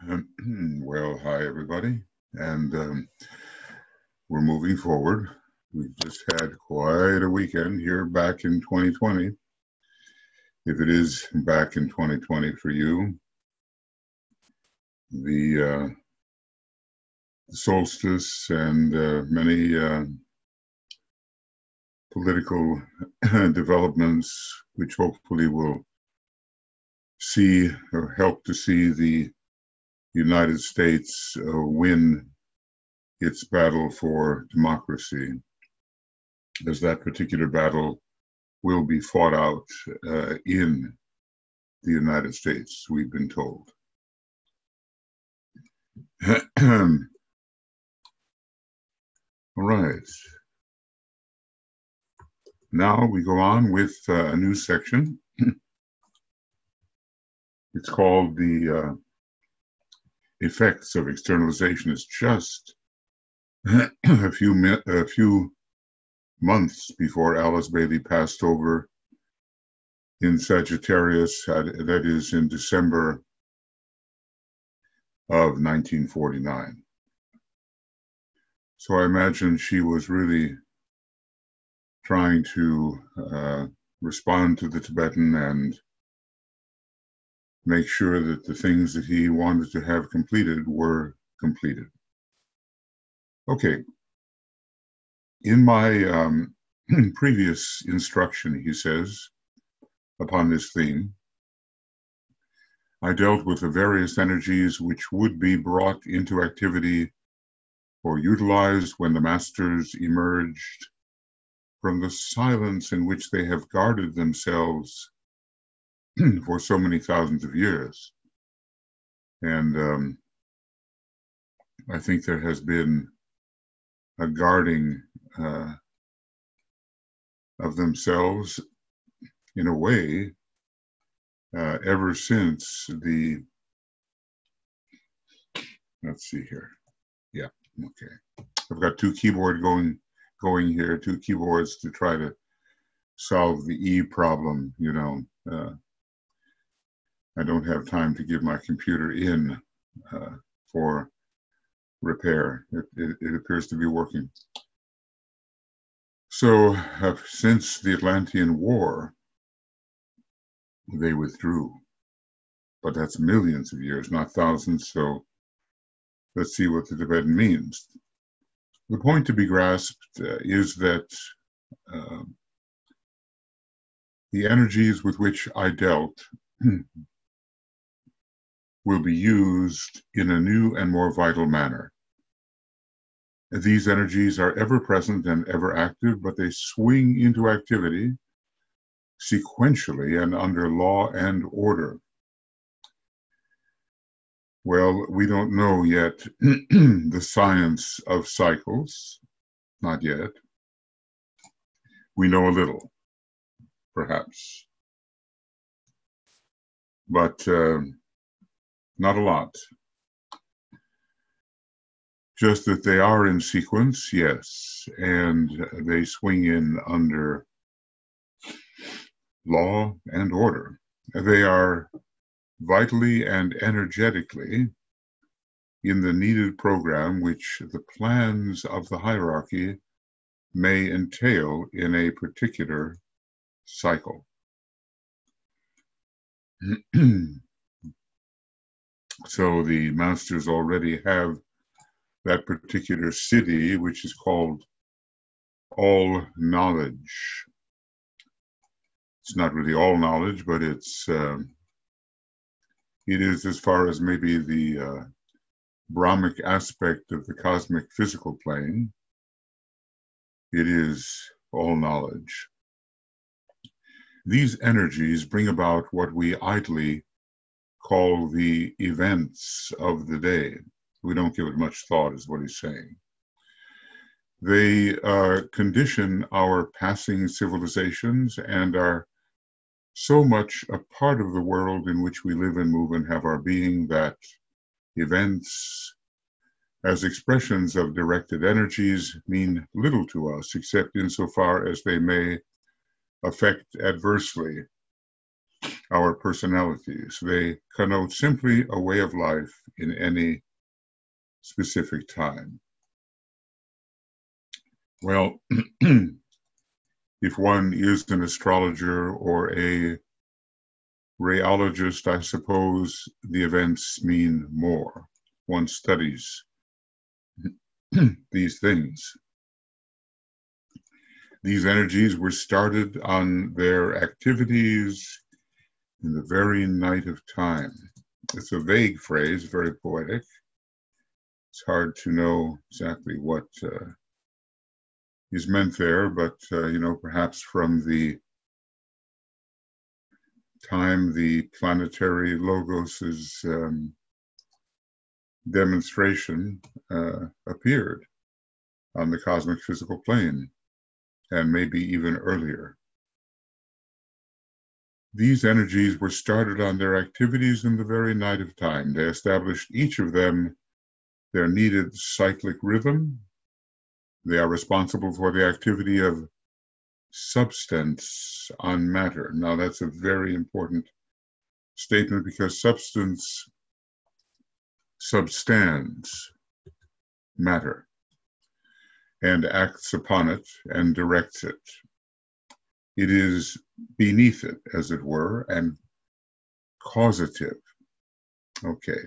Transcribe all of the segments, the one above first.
Well, hi everybody, and we're moving forward. We've just had quite a weekend here back in 2020. If it is back in 2020 for you, the solstice and many political developments, which hopefully will see or help to see the United States win its battle for democracy, as that particular battle will be fought out in the United States, we've been told. All right. Now we go on with a new section. It's called the effects of externalization. It's just a few months before Alice Bailey passed over in Sagittarius, that is in December of 1949. So I imagine she was really trying to respond to the Tibetan and make sure that the things that he wanted to have completed were completed. Okay. In my previous instruction, he says, upon this theme, I dealt with the various energies which would be brought into activity or utilized when the masters emerged from the silence in which they have guarded themselves for so many thousands of years. And I think there has been a guarding of themselves in a way ever since the, let's see here. Yeah, okay. I've got two keyboards going here, two keyboards to try to solve the E problem, you know. I don't have time to give my computer in for repair. It appears to be working. So since the Atlantean War, they withdrew. But that's millions of years, not thousands. So let's see what the Tibetan means. The point to be grasped is that the energies with which I dealt will be used in a new and more vital manner. These energies are ever present and ever active, but they swing into activity sequentially and under law and order. Well, we don't know yet the science of cycles, not yet. We know a little, perhaps, but not a lot. Just that they are in sequence, yes, and they swing in under law and order. They are vitally and energetically in the needed program which the plans of the hierarchy may entail in a particular cycle. So the masters already have that particular city, which is called all knowledge. It's not really all knowledge, but it is, as far as maybe the Brahmic aspect of the cosmic physical plane, it is all knowledge. These energies bring about what we idly call the events of the day. We don't give it much thought, is what he's saying. They condition our passing civilizations and are so much a part of the world in which we live and move and have our being that events as expressions of directed energies mean little to us, except insofar as they may affect adversely our personalities. They connote simply a way of life in any specific time. Well, if one is an astrologer or a rheologist, I suppose the events mean more. One studies these things. These energies were started on their activities in the very night of time. It's a vague phrase, very poetic. It's hard to know exactly what is meant there, but perhaps from the time the planetary logos's demonstration appeared on the cosmic physical plane, and maybe even earlier. These energies were started on their activities in the very night of time. They established each of them their needed cyclic rhythm. They are responsible for the activity of substance on matter. Now, that's a very important statement because substance substands matter and acts upon it and directs it. It is beneath it, as it were, and causative. Okay.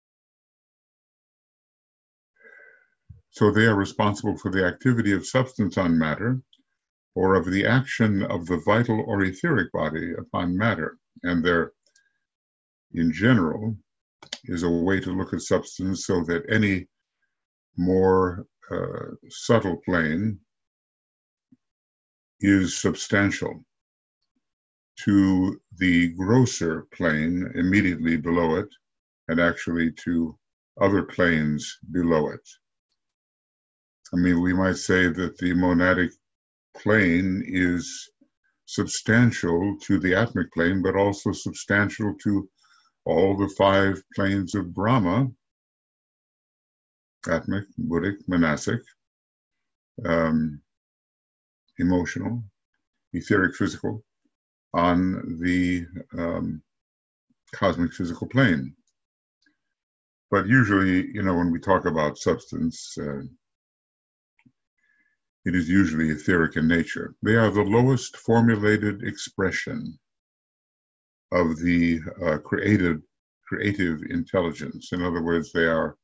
So they are responsible for the activity of substance on matter, or of the action of the vital or etheric body upon matter. And there, in general, is a way to look at substance so that any more subtle plane is substantial to the grosser plane immediately below it, and actually to other planes below it. I mean, we might say that the monadic plane is substantial to the atmic plane, but also substantial to all the 5 planes of Brahma: atmic, buddhic, manasic, emotional, etheric, physical, on the cosmic physical plane. But usually, when we talk about substance, it is usually etheric in nature. They are the lowest formulated expression of the creative intelligence. In other words, they are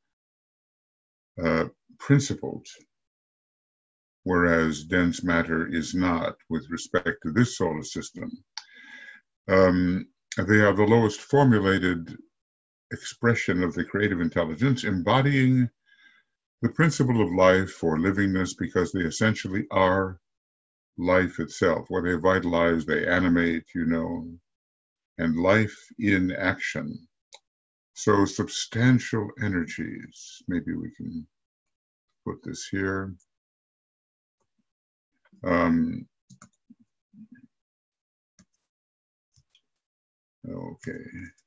principled, whereas dense matter is not with respect to this solar system. They are the lowest formulated expression of the creative intelligence, embodying the principle of life or livingness, because they essentially are life itself. Where they vitalize, they animate, and life in action. So substantial energies. Maybe we can put this here. Okay.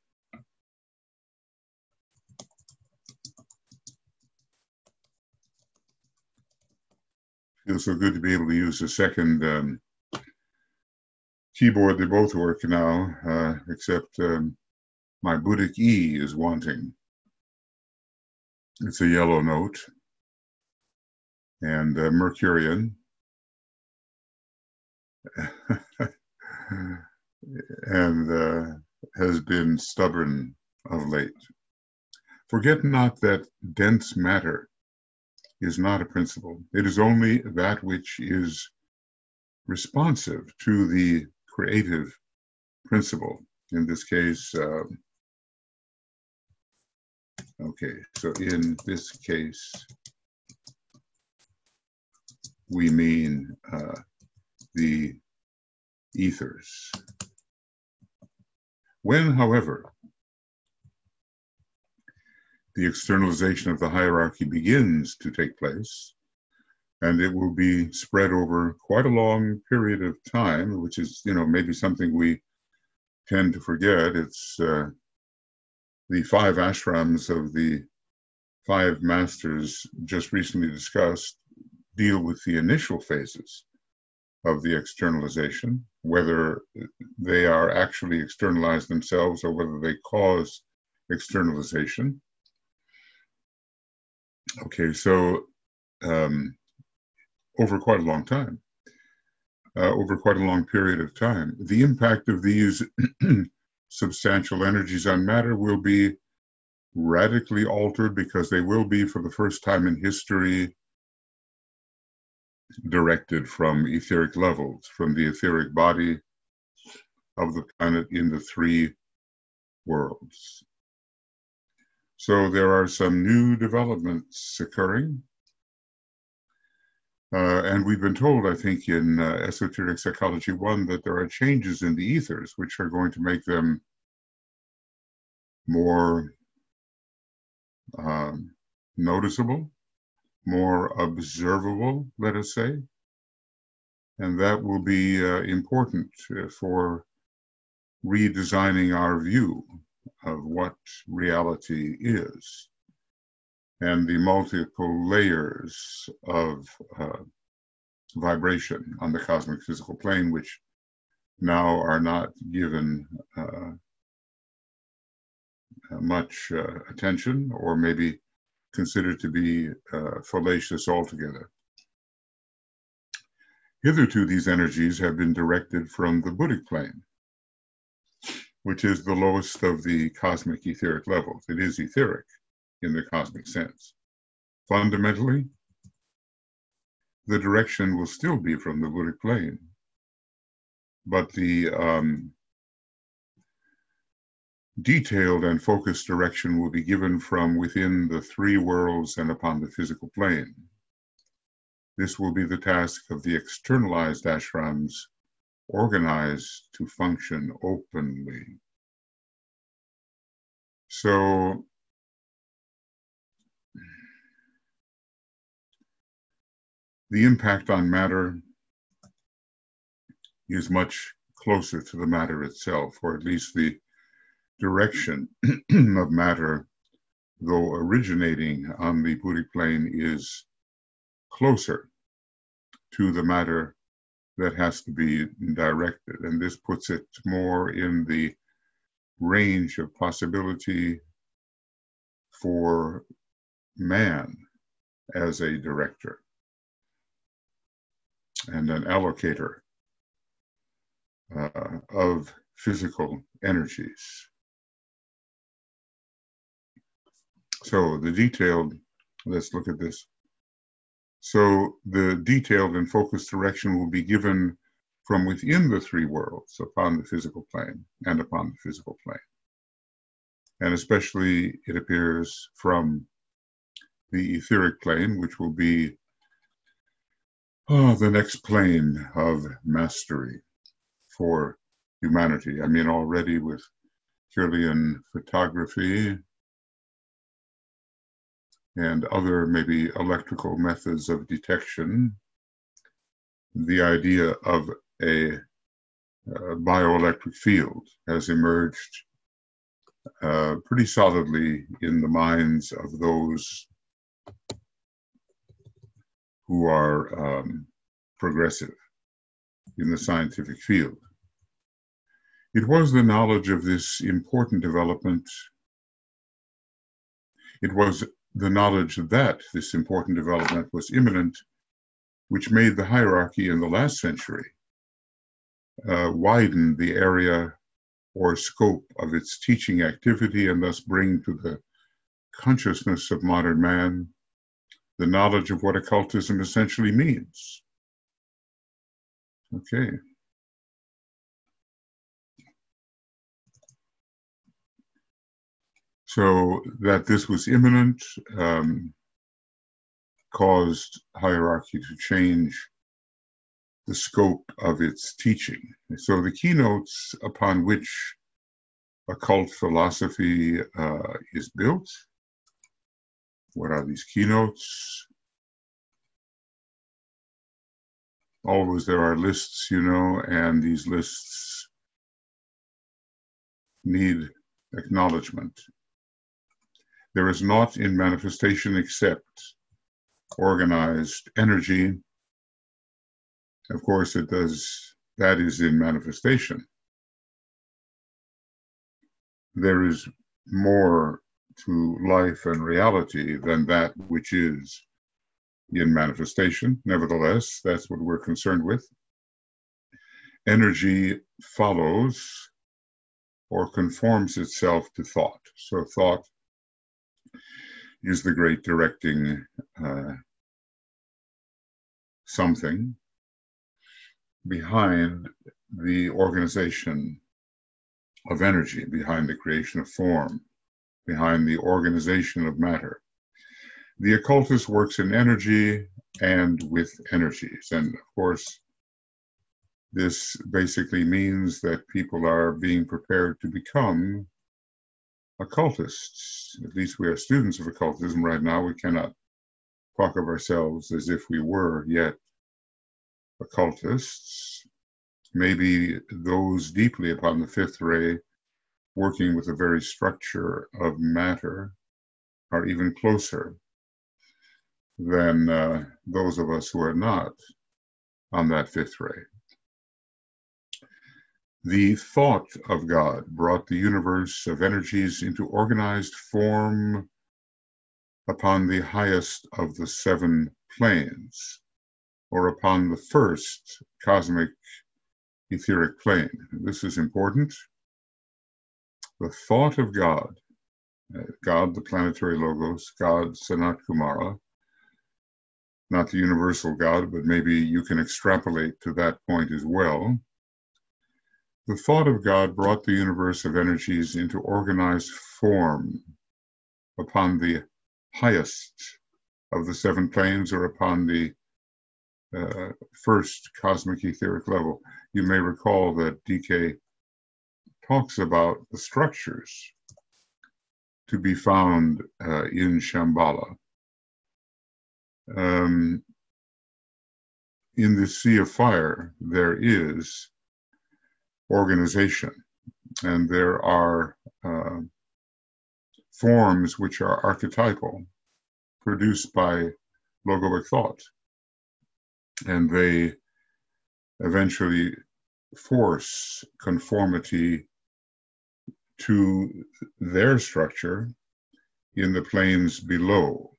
Feels so good to be able to use the second keyboard. They both work now, except my Buddhic E is wanting. It's a yellow note, and Mercurian, and has been stubborn of late. Forget not that dense matter is not a principle. It is only that which is responsive to the creative principle. In this case, okay, so in this case, we mean the ethers. When, however, the externalization of the hierarchy begins to take place, and it will be spread over quite a long period of time, which is, maybe something we tend to forget. It's the 5 ashrams of the 5 masters just recently discussed deal with the initial phases of the externalization, whether they are actually externalized themselves or whether they cause externalization. Okay, so over quite a long time, over quite a long period of time, the impact of these substantial energies on matter will be radically altered because they will be, for the first time in history, directed from etheric levels, from the etheric body of the planet in the three worlds. So there are some new developments occurring. And we've been told, I think, in Esoteric Psychology 1 that there are changes in the ethers which are going to make them more noticeable, more observable, let us say. And that will be important for redesigning our view of what reality is and the multiple layers of vibration on the cosmic physical plane, which now are not given much attention, or maybe considered to be fallacious altogether. Hitherto, these energies have been directed from the Buddhic plane, which is the lowest of the cosmic etheric levels. It is etheric in the cosmic sense. Fundamentally, the direction will still be from the Buddhic plane, but the detailed and focused direction will be given from within the three worlds and upon the physical plane. This will be the task of the externalized ashrams, organized to function openly. So the impact on matter is much closer to the matter itself, or at least the direction of matter, though originating on the Buddhic plane, is closer to the matter that has to be directed. And this puts it more in the range of possibility for man as a director and an allocator of physical energies. So the detailed, let's look at this. So the detailed and focused direction will be given from within the three worlds, upon the physical plane and upon the physical plane. And especially, it appears, from the etheric plane, which will be the next plane of mastery for humanity. I mean, already with Kirlian photography and other maybe electrical methods of detection, the idea of a bioelectric field has emerged pretty solidly in the minds of those who are progressive in the scientific field. It was the knowledge of this important development, it was the knowledge that this important development was imminent, which made the hierarchy in the last century widen the area or scope of its teaching activity, and thus bring to the consciousness of modern man the knowledge of what occultism essentially means. Okay. So that this was imminent caused hierarchy to change the scope of its teaching. So the keynotes upon which occult philosophy is built, what are these keynotes? Always there are lists, you know, and these lists need acknowledgement. There is naught in manifestation except organized energy. Of course, it does, that is in manifestation. There is more to life and reality than that which is in manifestation. Nevertheless, that's what we're concerned with. Energy follows or conforms itself to thought. So thought is the great directing something behind the organization of energy, behind the creation of form, behind the organization of matter. The occultist works in energy and with energies. And of course, this basically means that people are being prepared to become occultists. At least we are students of occultism right now. We cannot talk of ourselves as if we were yet occultists. Maybe those deeply upon the fifth ray, working with the very structure of matter, are even closer than those of us who are not on that fifth ray. The thought of God brought the universe of energies into organized form upon the highest of the seven planes, or upon the first cosmic etheric plane. This is important. The thought of God, God, the planetary logos, God, Sanat Kumara, not the universal God, but maybe you can extrapolate to that point as well. The thought of God brought the universe of energies into organized form upon the highest of the seven planes, or upon the first cosmic etheric level. You may recall that DK talks about the structures to be found in Shambhala. In the Sea of Fire, there is organization, and there are forms which are archetypal, produced by logoic thought, and they eventually force conformity to their structure in the planes below.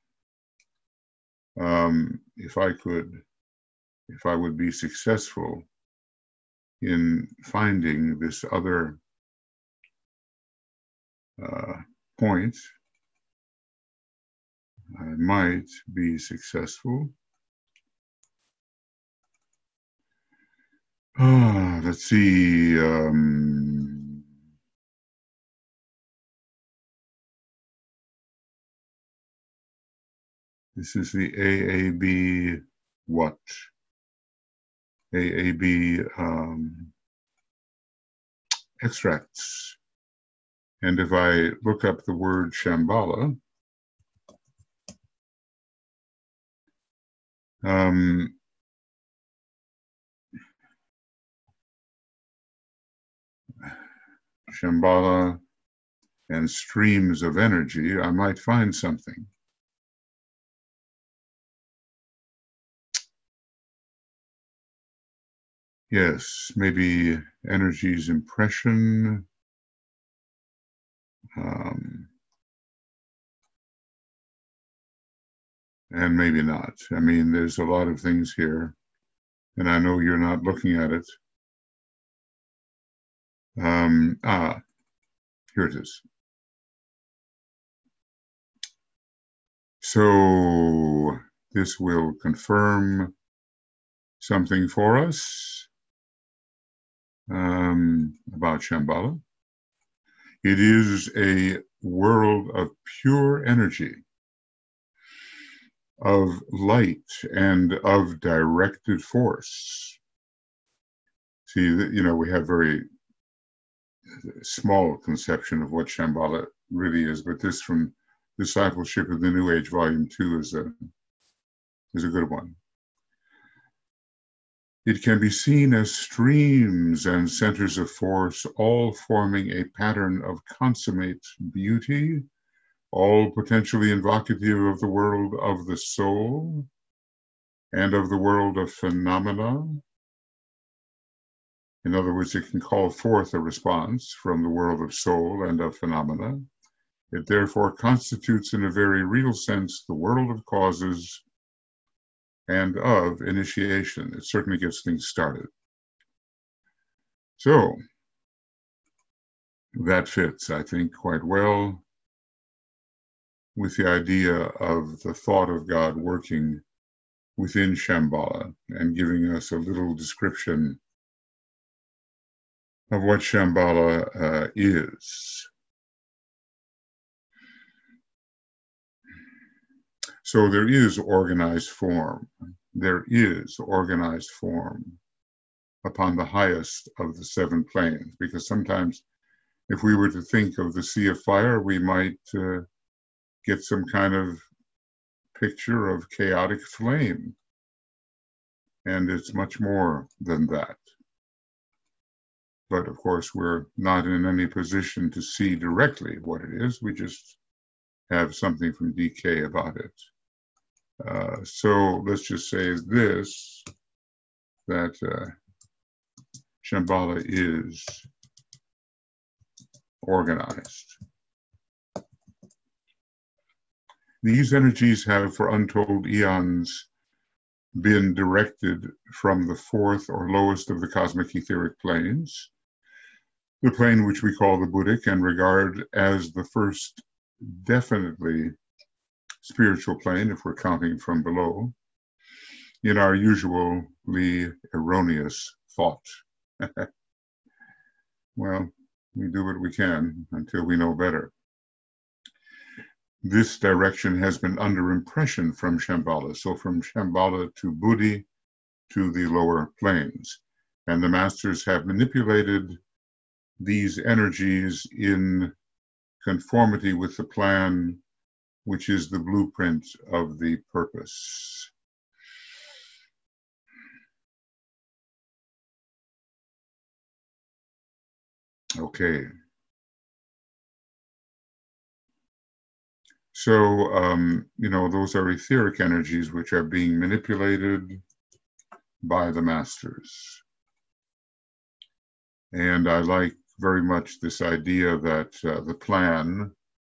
If I would be successful in finding this other point, I might be successful. Let's see. This is the AAB what? AAB extracts. And if I look up the word Shambhala, Shambhala and streams of energy, I might find something. Yes, maybe energy's impression. And maybe not. I mean, there's a lot of things here, and I know you're not looking at it. Here it is. So this will confirm something for us about Shambhala. It is a world of pure energy, of light, and of directed force. See, you know, we have very small conception of what Shambhala really is, but this from Discipleship of the New Age, Volume 2, is a good one. It can be seen as streams and centers of force, all forming a pattern of consummate beauty, all potentially invocative of the world of the soul and of the world of phenomena. In other words, it can call forth a response from the world of soul and of phenomena, It therefore constitutes in a very real sense the world of causes and of initiation. It certainly gets things started. So that fits, I think, quite well with the idea of the thought of God working within Shambhala and giving us a little description of what Shambhala is. So there is organized form. There is organized form upon the highest of the seven planes, because sometimes if we were to think of the sea of fire, we might get some kind of picture of chaotic flame. And it's much more than that. But of course, we're not in any position to see directly what it is. We just have something from DK about it. So let's just say this, that Shambhala is organized. These energies have for untold eons been directed from the fourth or lowest of the cosmic etheric planes, the plane which we call the Buddhic and regard as the first definitely spiritual plane, if we're counting from below, in our usually erroneous thought. Well, we do what we can until we know better. This direction has been under impression from Shambhala, so from Shambhala to Buddhi to the lower planes. And the masters have manipulated these energies in conformity with the plan, which is the blueprint of the purpose. Okay. So, those are etheric energies which are being manipulated by the masters. And I like very much this idea that the plan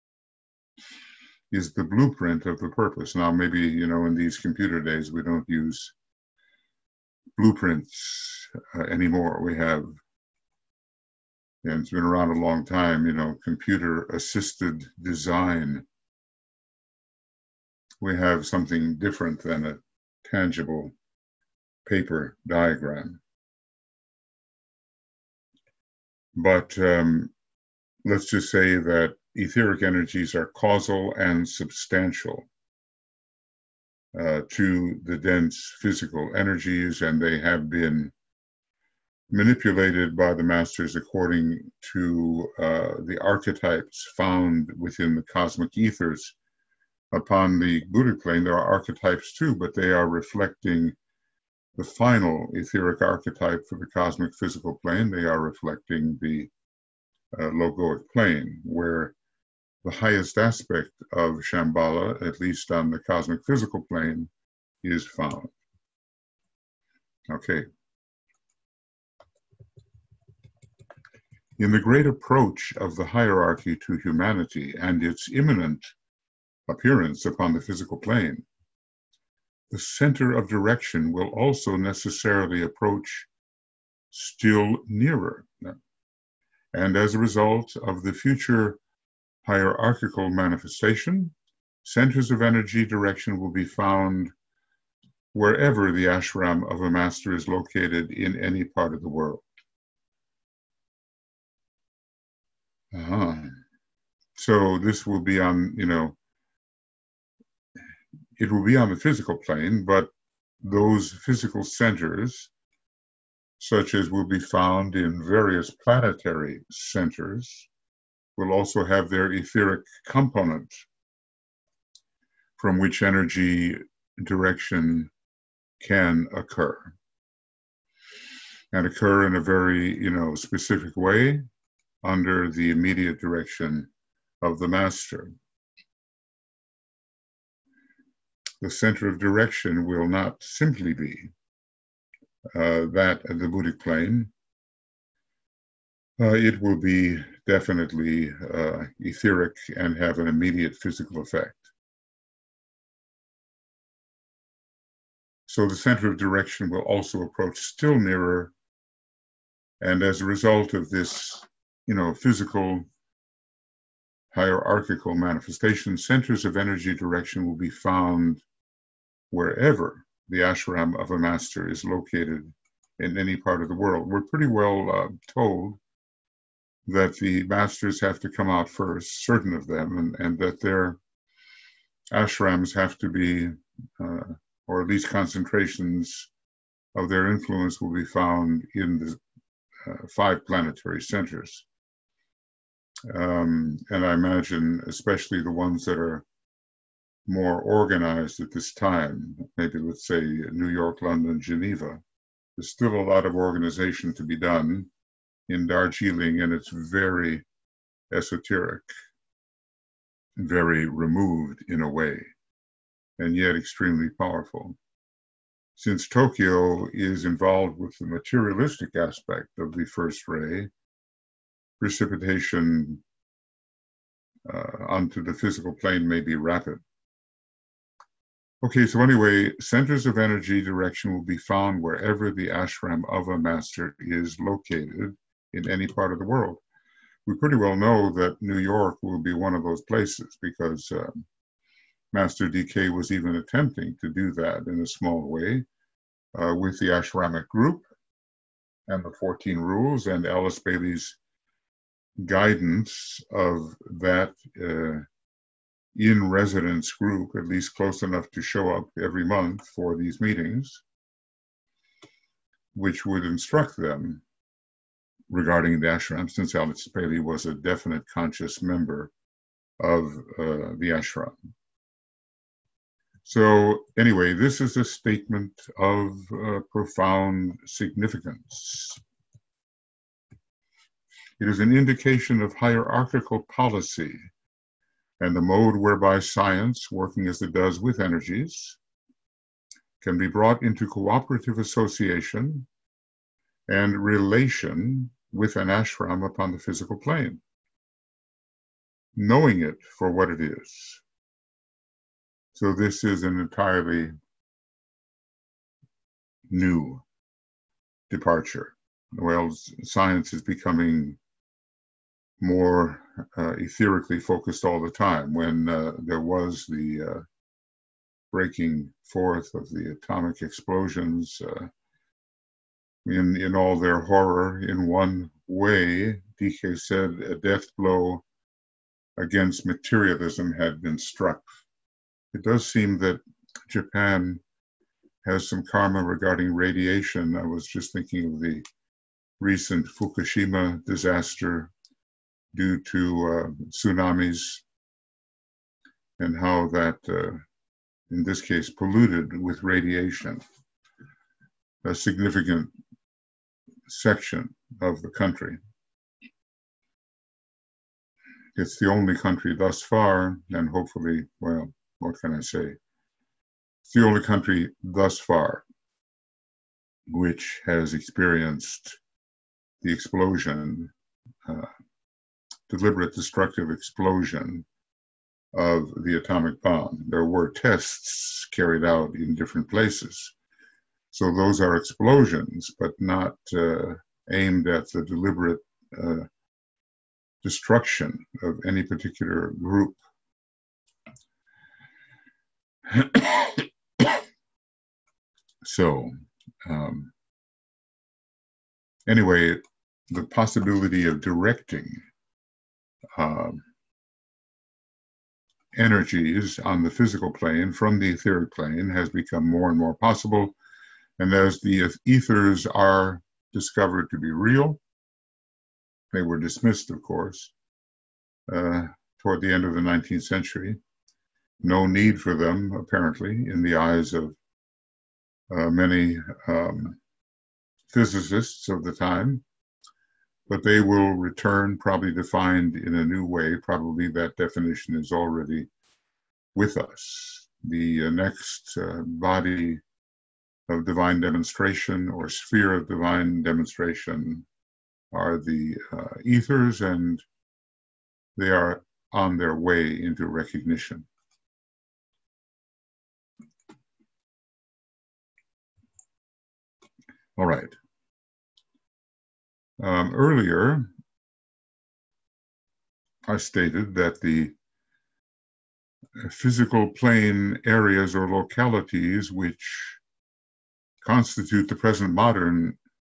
is the blueprint of the purpose. Now, maybe, in these computer days, we don't use blueprints anymore. We have, and it's been around a long time, computer-assisted design. We have something different than a tangible paper diagram. But let's just say that etheric energies are causal and substantial to the dense physical energies, and they have been manipulated by the masters according to the archetypes found within the cosmic ethers. Upon the Buddhic plane, there are archetypes too, but they are reflecting the final etheric archetype for the cosmic physical plane. They are reflecting the logoic plane, where the highest aspect of Shambhala, at least on the cosmic physical plane, is found. Okay. In the great approach of the hierarchy to humanity and its imminent appearance upon the physical plane, the center of direction will also necessarily approach still nearer. And as a result of the future hierarchical manifestation, centers of energy direction will be found wherever the ashram of a master is located in any part of the world. So this will be on, it will be on the physical plane, but those physical centers, such as will be found in various planetary centers, will also have their etheric component from which energy direction can occur. And occur in a very, specific way under the immediate direction of the master. The center of direction will not simply be that of the Buddhic plane. It will be definitely etheric and have an immediate physical effect. So the center of direction will also approach still nearer. And as a result of this, physical hierarchical manifestation, centers of energy direction will be found wherever the ashram of a master is located in any part of the world. We're pretty well told that the masters have to come out first, certain of them, and that their ashrams have to be, or at least concentrations of their influence will be found in the 5 planetary centers. And I imagine especially the ones that are more organized at this time, maybe let's say New York, London, Geneva. There's still a lot of organization to be done in Darjeeling, and it's very esoteric, very removed in a way, and yet extremely powerful. Since Tokyo is involved with the materialistic aspect of the first ray, precipitation onto the physical plane may be rapid. Okay, so anyway, centers of energy direction will be found wherever the ashram of a master is located in any part of the world. We pretty well know that New York will be one of those places because Master DK was even attempting to do that in a small way with the ashramic group and the 14 rules and Alice Bailey's guidance of that in-residence group, at least close enough to show up every month for these meetings, which would instruct them regarding the ashram, since Alice Bailey was a definite conscious member of the ashram. So anyway, this is a statement of profound significance. It is an indication of hierarchical policy and the mode whereby science, working as it does with energies, can be brought into cooperative association and relation with an ashram upon the physical plane, knowing it for what it is. So this is an entirely new departure. Well, science is becoming more etherically focused all the time. When there was the breaking forth of the atomic explosions, in all their horror, in one way, DK said a death blow against materialism had been struck. It does seem that Japan has some karma regarding radiation. I was just thinking of the recent Fukushima disaster due to tsunamis and how that, in this case, polluted with radiation a significant section of the country. It's the only country thus far, and hopefully, well, what can I say? It's the only country thus far which has experienced the explosion, deliberate destructive explosion of the atomic bomb. There were tests carried out in different places. So those are explosions, but not aimed at the deliberate destruction of any particular group. So anyway, the possibility of directing energies on the physical plane from the etheric plane has become more and more possible. And as the ethers are discovered to be real, they were dismissed, of course, toward the end of the 19th century. No need for them, apparently, in the eyes of many physicists of the time, but they will return, probably defined in a new way. Probably that definition is already with us. The next body of divine demonstration or sphere of divine demonstration are the ethers, and they are on their way into recognition. All right. Earlier, I stated that the physical plane areas or localities which constitute the present modern,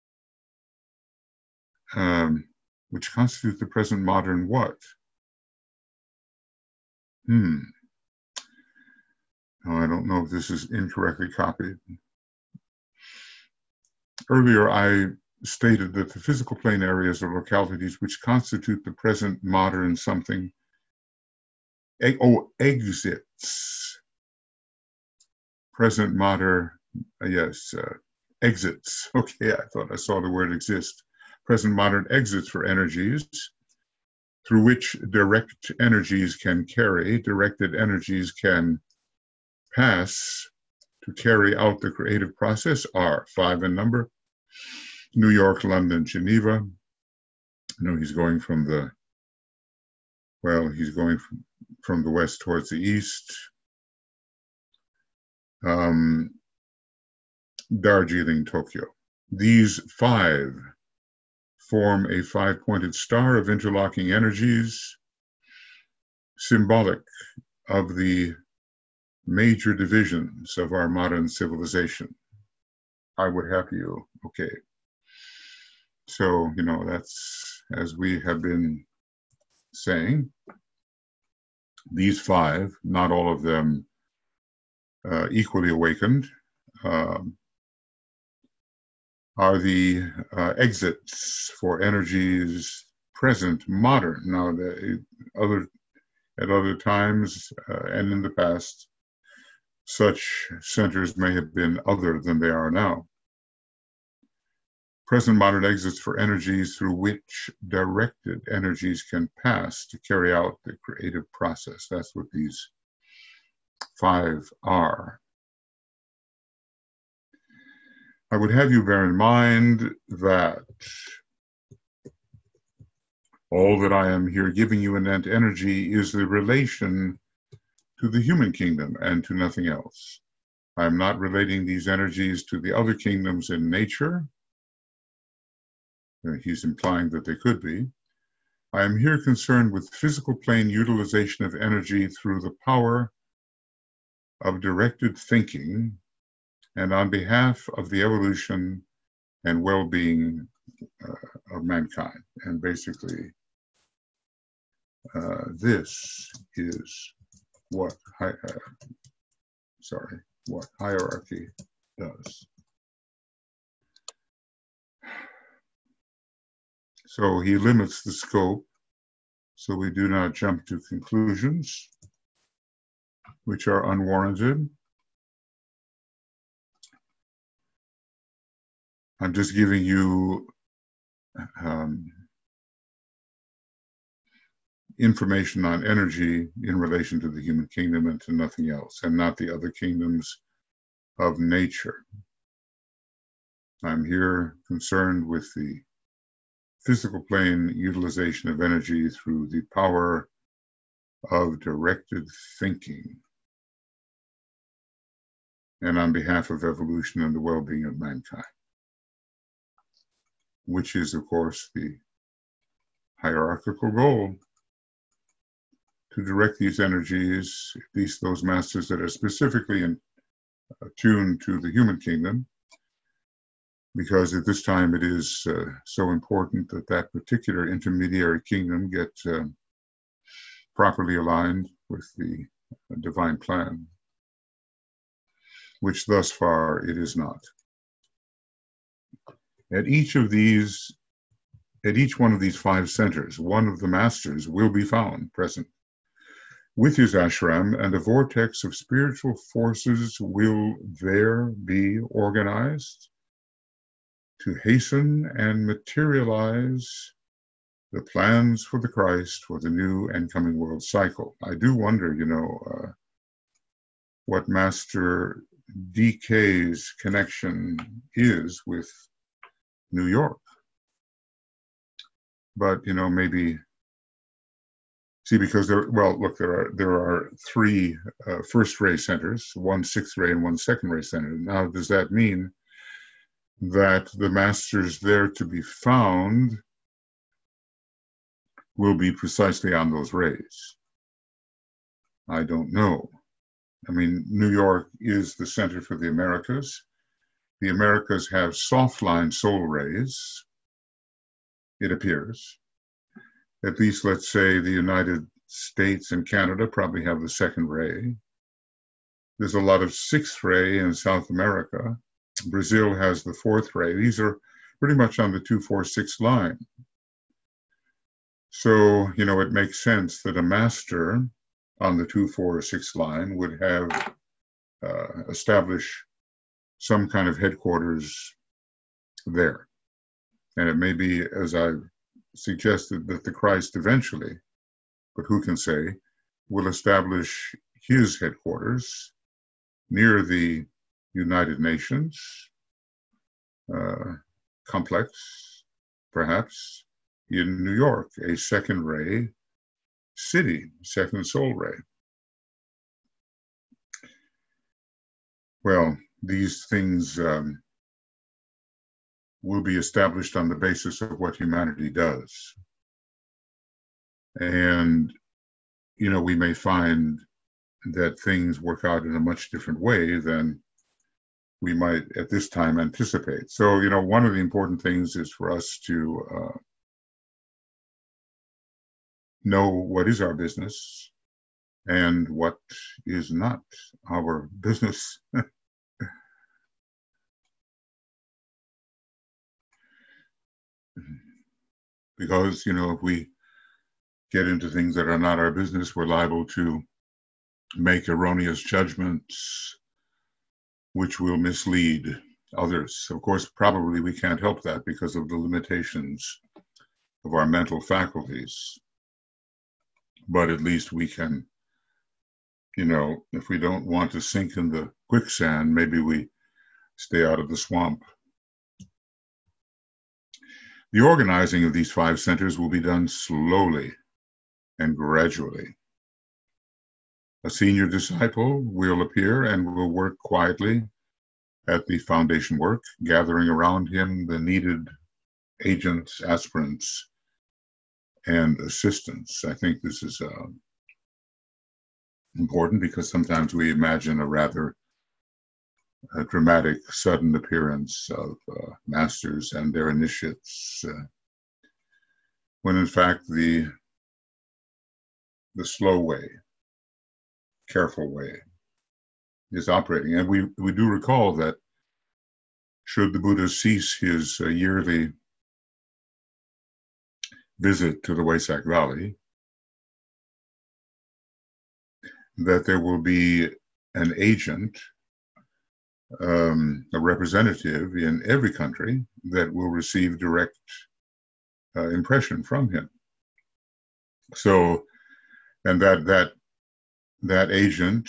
what? Oh, I don't know if this is incorrectly copied. Earlier, I stated that the physical plane areas or localities which constitute the present modern something, exits. Present modern, yes, exits. Okay, I thought I saw the word exist. Present modern exits for energies through which direct energies can carry, directed energies can pass to carry out the creative process are 5 in number. New York, London, Geneva. No, he's going from the, he's going from the west towards the east. Darjeeling, Tokyo. These 5 form a 5-pointed star of interlocking energies, symbolic of the major divisions of our modern civilization. I would have you, okay. So, that's, as we have been saying, these 5, not all of them equally awakened, are the exits for energies present modern. Now, at other times and in the past, such centers may have been other than they are now. Present modern exits for energies through which directed energies can pass to carry out the creative process. That's what these 5 are. I would have you bear in mind that all that I am here giving you in that energy is the relation to the human kingdom and to nothing else. I am not relating these energies to the other kingdoms in nature. He's implying that they could be. I am here concerned with physical plane utilization of energy through the power of directed thinking and on behalf of the evolution and well-being of mankind. And basically, this is what hierarchy does. So he limits the scope so we do not jump to conclusions which are unwarranted. I'm just giving you information on energy in relation to the human kingdom and to nothing else, and not the other kingdoms of nature. I'm here concerned with the physical plane utilization of energy through the power of directed thinking and on behalf of evolution and the well-being of mankind, which is, of course, the hierarchical goal, to direct these energies, at least those masters that are specifically attuned to the human kingdom, because at this time it is so important that that particular intermediary kingdom get properly aligned with the divine plan, which thus far it is not. At each one of these 5 centers, one of the masters will be found present with his ashram, and a vortex of spiritual forces will there be organized to hasten and materialize the plans for the Christ for the new and coming world cycle. I do wonder, what Master DK's connection is with New York. But, maybe See, because there are three first ray centers, one sixth ray and one second ray center. Now, does that mean that the masters there to be found will be precisely on those rays? I don't know. I mean, New York is the center for the Americas. The Americas have soft line soul rays, it appears. At least, let's say, the United States and Canada probably have the second ray. There's a lot of sixth ray in South America. Brazil has the fourth ray. These are pretty much on the 2-4-6 line. So, it makes sense that a master on the 2-4-6 line would have establish some kind of headquarters there. And it may be, as I've suggested, that the Christ eventually, but who can say, will establish his headquarters near the United Nations complex, perhaps in New York, a second ray city, second soul ray. Well, these things will be established on the basis of what humanity does. And, we may find that things work out in a much different way than we might at this time anticipate. So, one of the important things is for us to know what is our business and what is not our business. Because, if we get into things that are not our business, we're liable to make erroneous judgments which will mislead others. Of course, probably we can't help that because of the limitations of our mental faculties. But at least we can, if we don't want to sink in the quicksand, maybe we stay out of the swamp. The organizing of these 5 centers will be done slowly and gradually. A senior disciple will appear and will work quietly at the foundation work, gathering around him the needed agents, aspirants, and assistants. I think this is important because sometimes we imagine a rather dramatic, sudden appearance of masters and their initiates, when in fact the slow way, careful way is operating. And we do recall that should the Buddha cease his yearly visit to the Wesak Valley, that there will be an agent, a representative in every country that will receive direct impression from him. So, and that agent,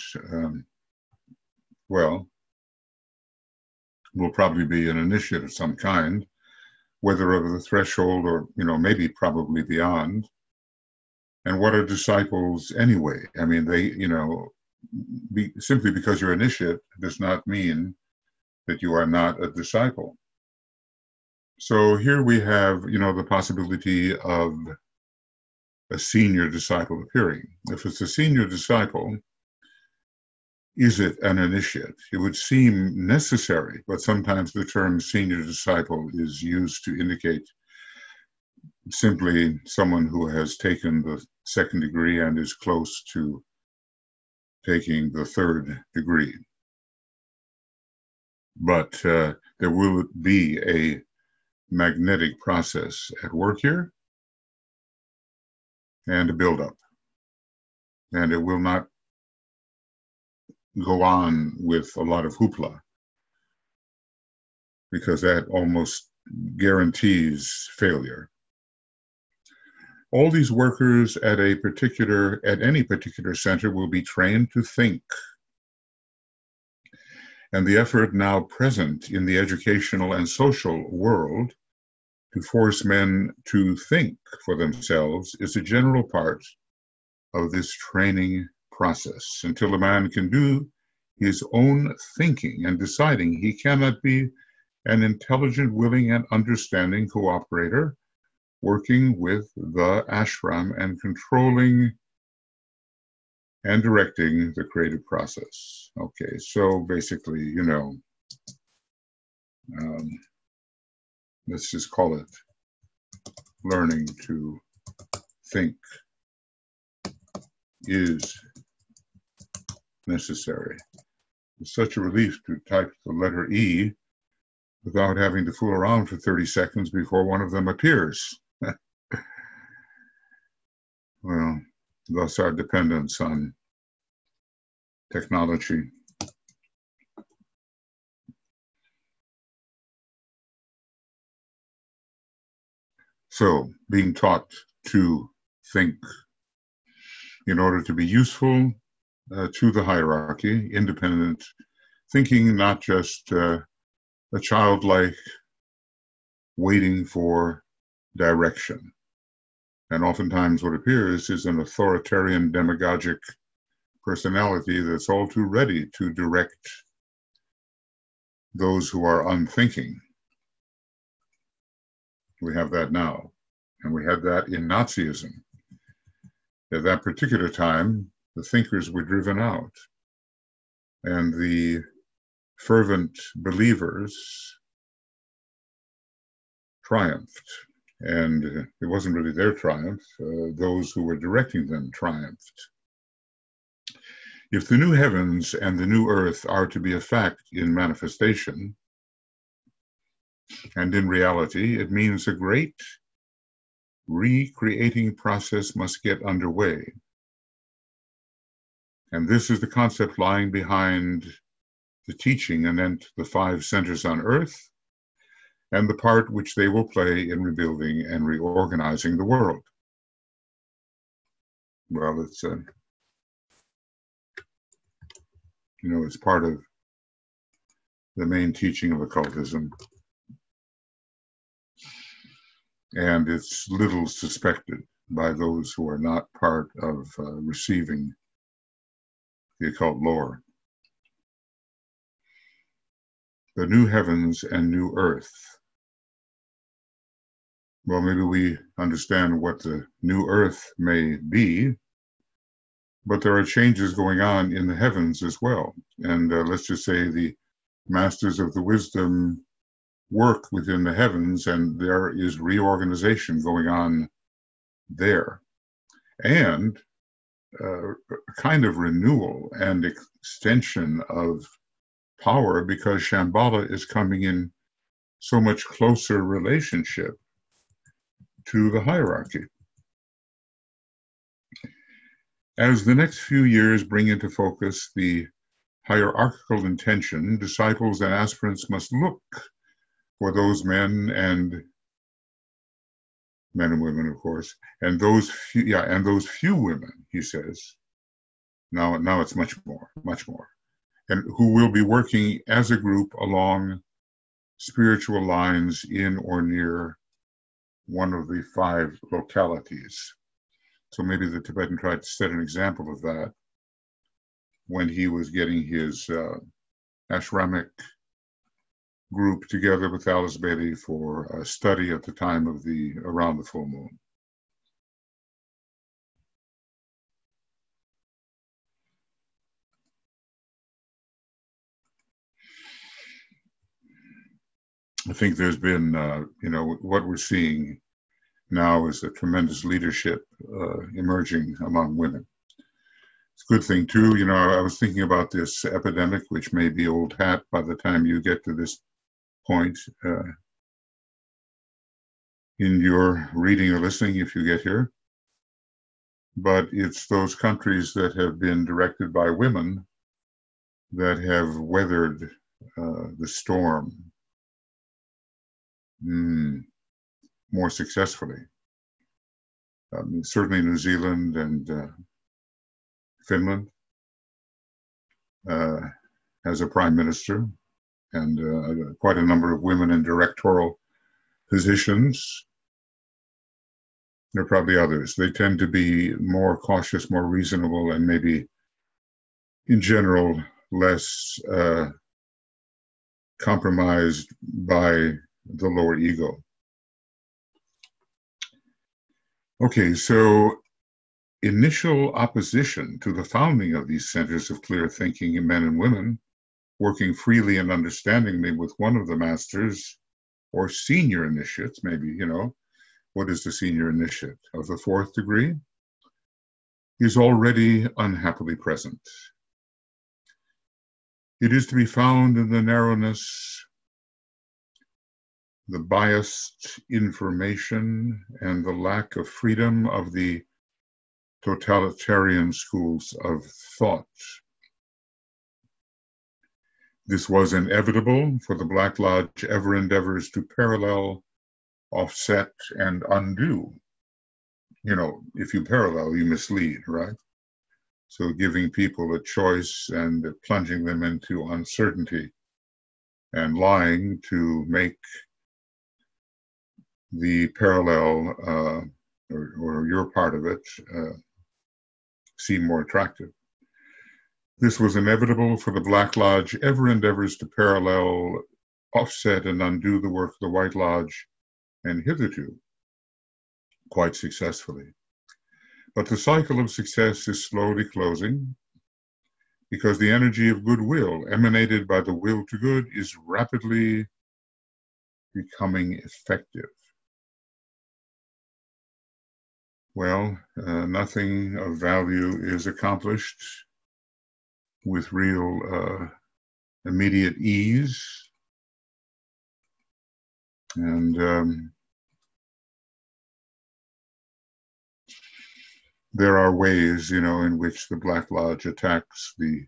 will probably be an initiate of some kind, whether over the threshold or, maybe probably beyond. And what are disciples anyway? I mean, they, simply because you're initiate does not mean that you are not a disciple. So here we have, the possibility of a senior disciple appearing. If it's a senior disciple, is it an initiate? It would seem necessary, but sometimes the term senior disciple is used to indicate simply someone who has taken the second degree and is close to taking the third degree. But there will be a magnetic process at work here and a buildup. And it will not go on with a lot of hoopla, because that almost guarantees failure. All these workers at any particular center will be trained to think. And the effort now present in the educational and social world to force men to think for themselves is a general part of this training process. Until a man can do his own thinking and deciding, he cannot be an intelligent, willing, and understanding cooperator working with the ashram and controlling and directing the creative process. Okay, so basically, let's just call it learning to think is necessary. It's such a relief to type the letter E without having to fool around for 30 seconds before one of them appears. Well, thus our dependence on technology. So, being taught to think in order to be useful to the hierarchy, independent thinking, not just a childlike waiting for direction. And oftentimes what appears is an authoritarian demagogic personality that's all too ready to direct those who are unthinking. We have that now, and we had that in Nazism. At that particular time, the thinkers were driven out, and the fervent believers triumphed. And it wasn't really their triumph, those who were directing them triumphed. If the new heavens and the new earth are to be a fact in manifestation and in reality, it means a great recreating process must get underway. And this is the concept lying behind the teaching anent the 5 centers on earth and the part which they will play in rebuilding and reorganizing the world. Well, it's it's part of the main teaching of occultism, and it's little suspected by those who are not part of receiving the occult lore. The new heavens and new earth. Well, maybe we understand what the new earth may be, but there are changes going on in the heavens as well. And let's just say the masters of the wisdom work within the heavens, and there is reorganization going on there. And a kind of renewal and extension of power, because Shambhala is coming in so much closer relationship to the hierarchy. As the next few years bring into focus the hierarchical intention, disciples and aspirants must look for those men and women, of course, and those few women, he says. Now it's much more, and who will be working as a group along spiritual lines in or near one of the 5 localities. So maybe the Tibetan tried to set an example of that when he was getting his ashramic group together with Alice Bailey for a study at the time of around the full moon. I think there's been, what we're seeing now is a tremendous leadership emerging among women. It's a good thing too. I was thinking about this epidemic, which may be old hat by the time you get to this point in your reading or listening, if you get here. But it's those countries that have been directed by women that have weathered the storm more successfully. Certainly New Zealand and Finland has a prime minister and quite a number of women in directorial positions. There are probably others. They tend to be more cautious, more reasonable, and maybe in general less compromised by the lower ego. Okay, so initial opposition to the founding of these centers of clear thinking in men and women, working freely and understandingly with one of the masters or senior initiates, maybe, what is the senior initiate of the fourth degree, is already unhappily present. It is to be found in the narrowness, the biased information, and the lack of freedom of the totalitarian schools of thought. This was inevitable, for the Black Lodge ever endeavors to parallel, offset, and undo. If you parallel, you mislead, right? So giving people a choice and plunging them into uncertainty and lying to make the parallel or your part of it seem more attractive. This was inevitable, for the Black Lodge ever endeavors to parallel, offset, and undo the work of the White Lodge, and hitherto quite successfully. But the cycle of success is slowly closing, because the energy of goodwill emanated by the will to good is rapidly becoming effective. Well, nothing of value is accomplished with real immediate ease. And there are ways, in which the Black Lodge attacks the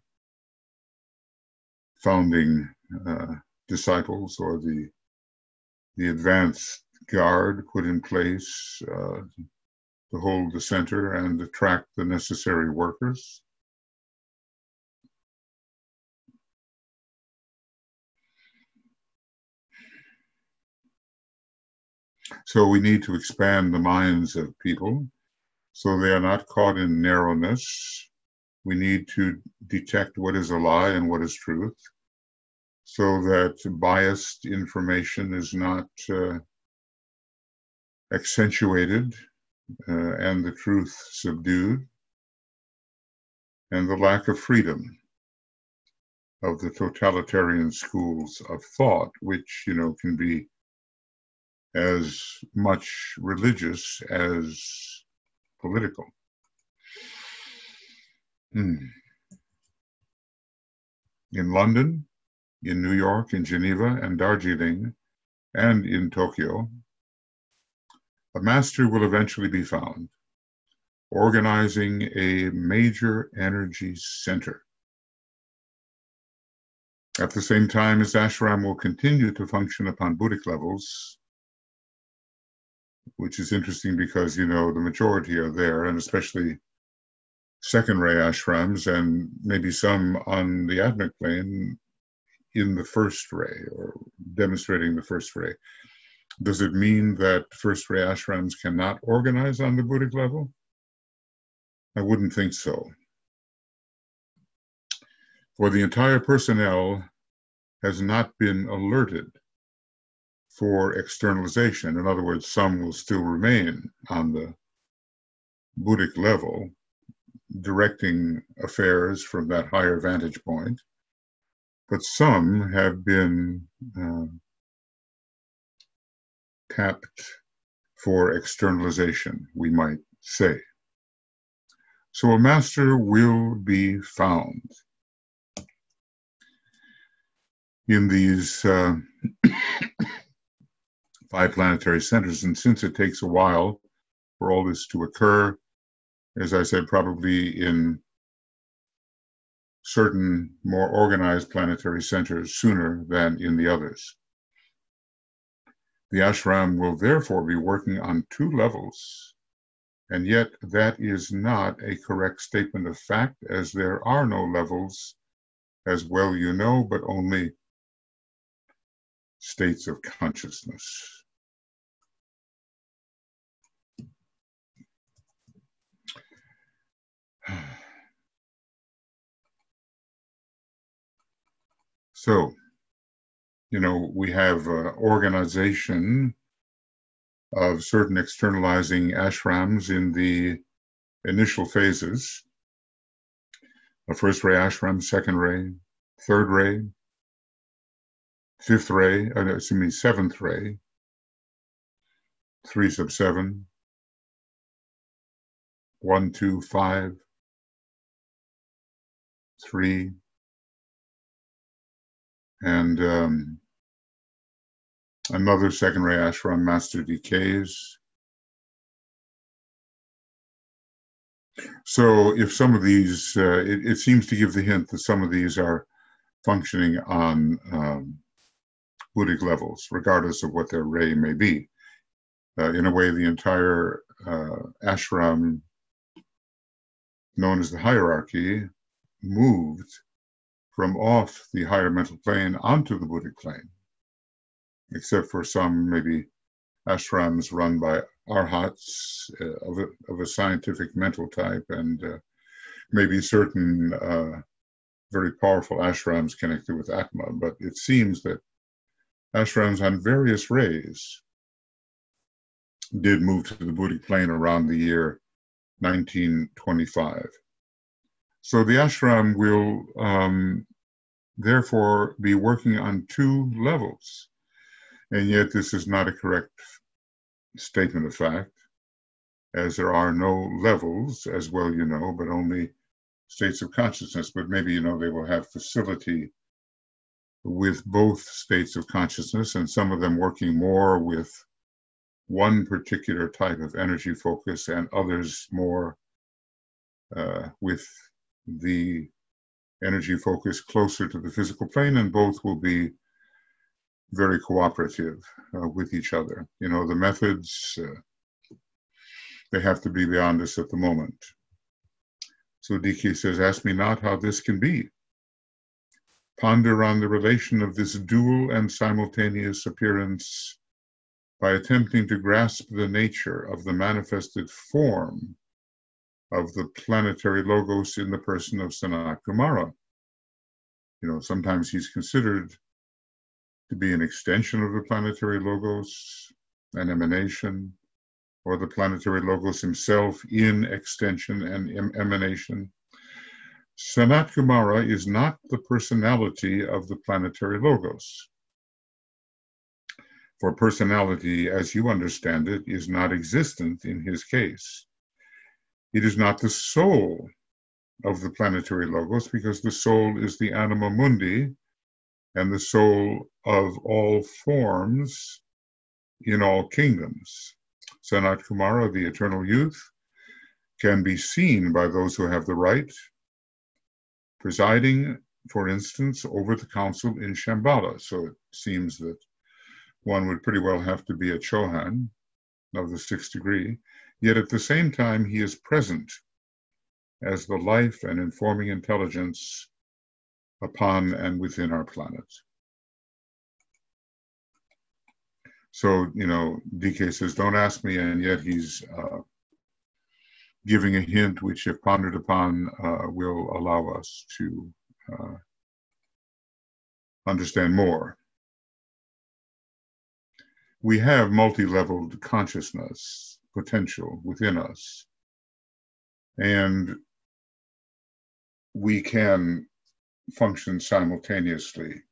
founding disciples or the advanced guard put in place to hold the center and attract the necessary workers. So we need to expand the minds of people so they are not caught in narrowness. We need to detect what is a lie and what is truth, so that biased information is not accentuated and the truth subdued, and the lack of freedom of the totalitarian schools of thought, which, can be as much religious as political. In London, in New York, in Geneva, and Darjeeling, and in Tokyo, a master will eventually be found, organizing a major energy center. At the same time, his ashram will continue to function upon Buddhic levels, which is interesting because, the majority are there, and especially second-ray ashrams, and maybe some on the Atmic plane in the first ray, or demonstrating the first ray. Does it mean that first-ray ashrams cannot organize on the Buddhic level? I wouldn't think so. For the entire personnel has not been alerted for externalization. In other words, some will still remain on the Buddhic level, directing affairs from that higher vantage point, but some have been tapped for externalization, we might say. So a master will be found in these 5 planetary centers. And since it takes a while for all this to occur, as I said, probably in certain more organized planetary centers sooner than in the others. The ashram will therefore be working on 2 levels, and yet that is not a correct statement of fact, as there are no levels, as well you know, but only states of consciousness. So, we have organization of certain externalizing ashrams in the initial phases. A first ray ashram, second ray, third ray, fifth ray, seventh ray, 3 sub 7, 1, 2, 5, 3, and another second ray ashram, master decays. So if some of these, it seems to give the hint that some of these are functioning on Buddhic levels, regardless of what their ray may be. In a way, the entire ashram, known as the hierarchy, moved from off the higher mental plane onto the Buddhic plane, except for some maybe ashrams run by arhats of a scientific mental type, and maybe certain very powerful ashrams connected with Atma. But it seems that ashrams on various rays did move to the Buddhic plane around the year 1925. So the ashram will therefore be working on 2 levels. And yet this is not a correct statement of fact, as there are no levels, as well but only states of consciousness. But maybe they will have facility with both states of consciousness, and some of them working more with one particular type of energy focus and others more with the energy focus closer to the physical plane, and both will be very cooperative with each other. The methods, they have to be beyond us at the moment. So DK says, ask me not how this can be. Ponder on the relation of this dual and simultaneous appearance by attempting to grasp the nature of the manifested form of the planetary logos in the person of Sanat Kumara. Sometimes he's considered to be an extension of the planetary logos, an emanation, or the planetary logos himself in extension and emanation. Sanat Kumara is not the personality of the planetary logos. For personality, as you understand it, is not existent in his case. It is not the soul of the planetary logos, because the soul is the anima mundi and the soul of all forms in all kingdoms. Sanat Kumara, the eternal youth, can be seen by those who have the right, presiding, for instance, over the council in Shambhala. So it seems that one would pretty well have to be a Chohan of the 6th degree, yet at the same time he is present as the life and informing intelligence upon and within our planet. So, DK says, don't ask me, and yet he's giving a hint which, if pondered upon, will allow us to understand more. We have multi-leveled consciousness potential within us, and we can function simultaneously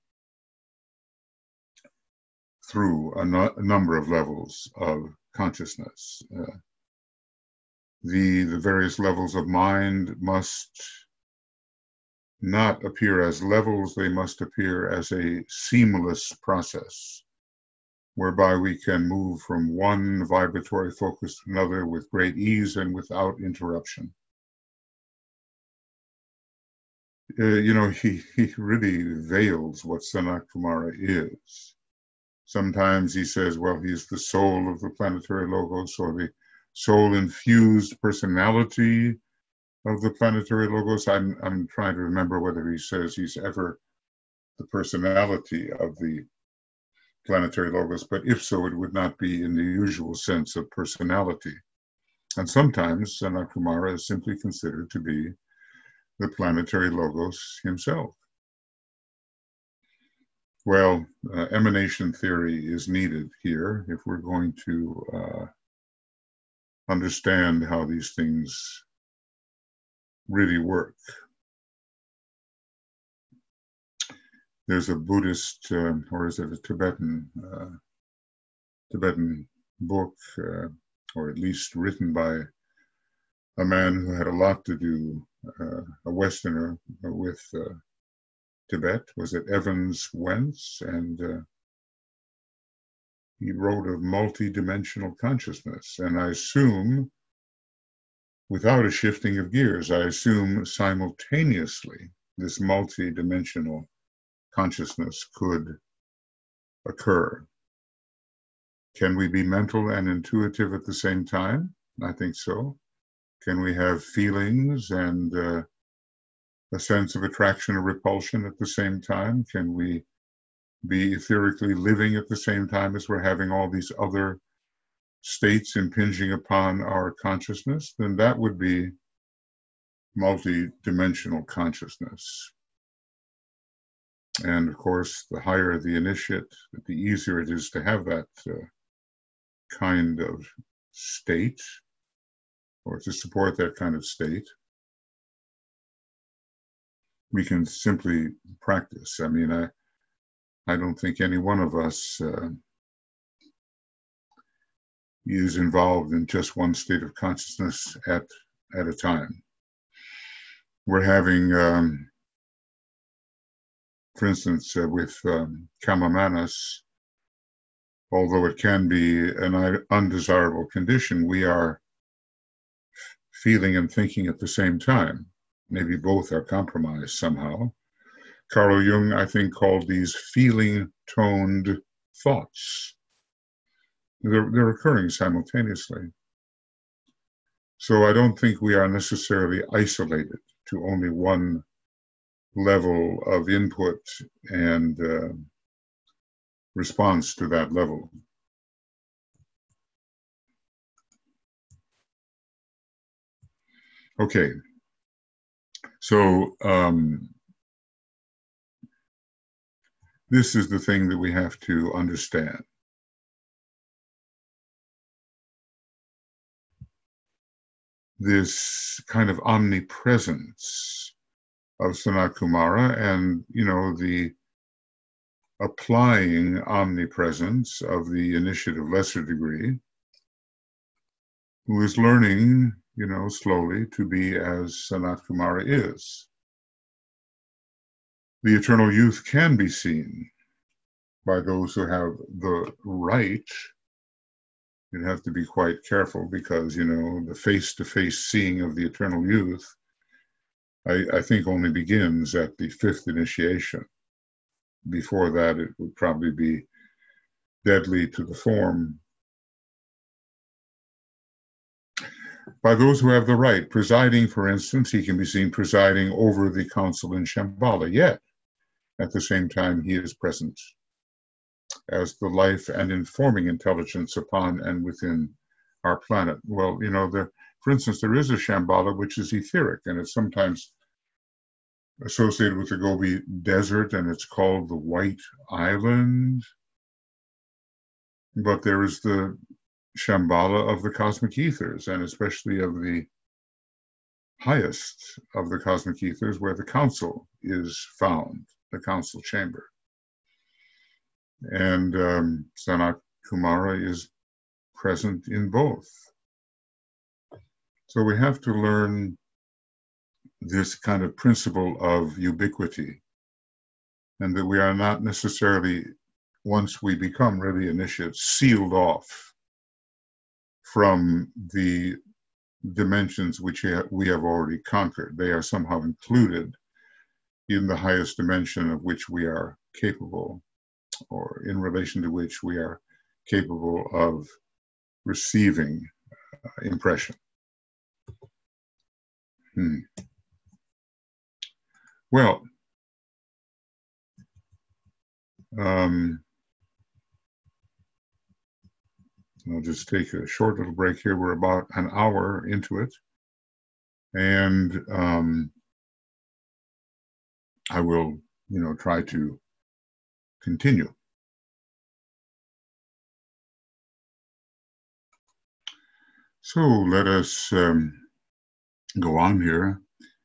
through a number of levels of consciousness. The various levels of mind must not appear as levels, they must appear as a seamless process, whereby we can move from one vibratory focus to another with great ease and without interruption. He really veils what Sanat Kumara is. Sometimes he says, well, he's the soul of the planetary logos, or the soul-infused personality of the planetary logos. I'm trying to remember whether he says he's ever the personality of the planetary logos, but if so, it would not be in the usual sense of personality. And sometimes Sanat Kumara is simply considered to be the planetary logos himself. Well, emanation theory is needed here if we're going to understand how these things really work. There's a Buddhist, or is it a Tibetan book, or at least written by a man who had a lot to do, a Westerner, with Tibet. Was it Evans Wentz? And he wrote of multi-dimensional consciousness. And I assume, without a shifting of gears, I assume simultaneously this multi-dimensional consciousness could occur. Can we be mental and intuitive at the same time? I think so. Can we have feelings and a sense of attraction or repulsion at the same time? Can we be etherically living at the same time as we're having all these other states impinging upon our consciousness? Then that would be multi-dimensional consciousness. And of course, the higher the initiate, the easier it is to have that kind of state, or to support that kind of state. We can simply practice. I mean, I don't think any one of us is involved in just one state of consciousness at a time. We're having, for instance, with Kama Manas, although it can be an undesirable condition, we are feeling and thinking at the same time. Maybe both are compromised somehow. Carl Jung, I think, called these feeling-toned thoughts. They're occurring simultaneously. So I don't think we are necessarily isolated to only one level of input and response to that level. Okay, so this is the thing that we have to understand. This kind of omnipresence of Sanat Kumara, and the applying omnipresence of the initiate of lesser degree, who is learning, slowly to be as Sanat Kumara is. The eternal youth can be seen by those who have the right. You have to be quite careful because, the face-to-face seeing of the eternal youth, I think, only begins at the fifth initiation. Before that, it would probably be deadly to the form. By those who have the right, presiding, for instance, he can be seen presiding over the council in Shambhala, yet at the same time he is present as the life and informing intelligence upon and within our planet. Well, for instance, there is a Shambhala which is etheric, and it's sometimes associated with the Gobi Desert, and it's called the White Island. But there is the Shambhala of the cosmic ethers, and especially of the highest of the cosmic ethers, where the council is found, the council chamber. And Sanat Kumara is present in both. So we have to learn this kind of principle of ubiquity, and that we are not necessarily, once we become really initiates, sealed off from the dimensions which we have already conquered. They are somehow included in the highest dimension of which we are capable, or in relation to which we are capable of receiving impression. Well, I'll just take a short little break here. We're about an hour into it. And I will, try to continue. So let us go on here.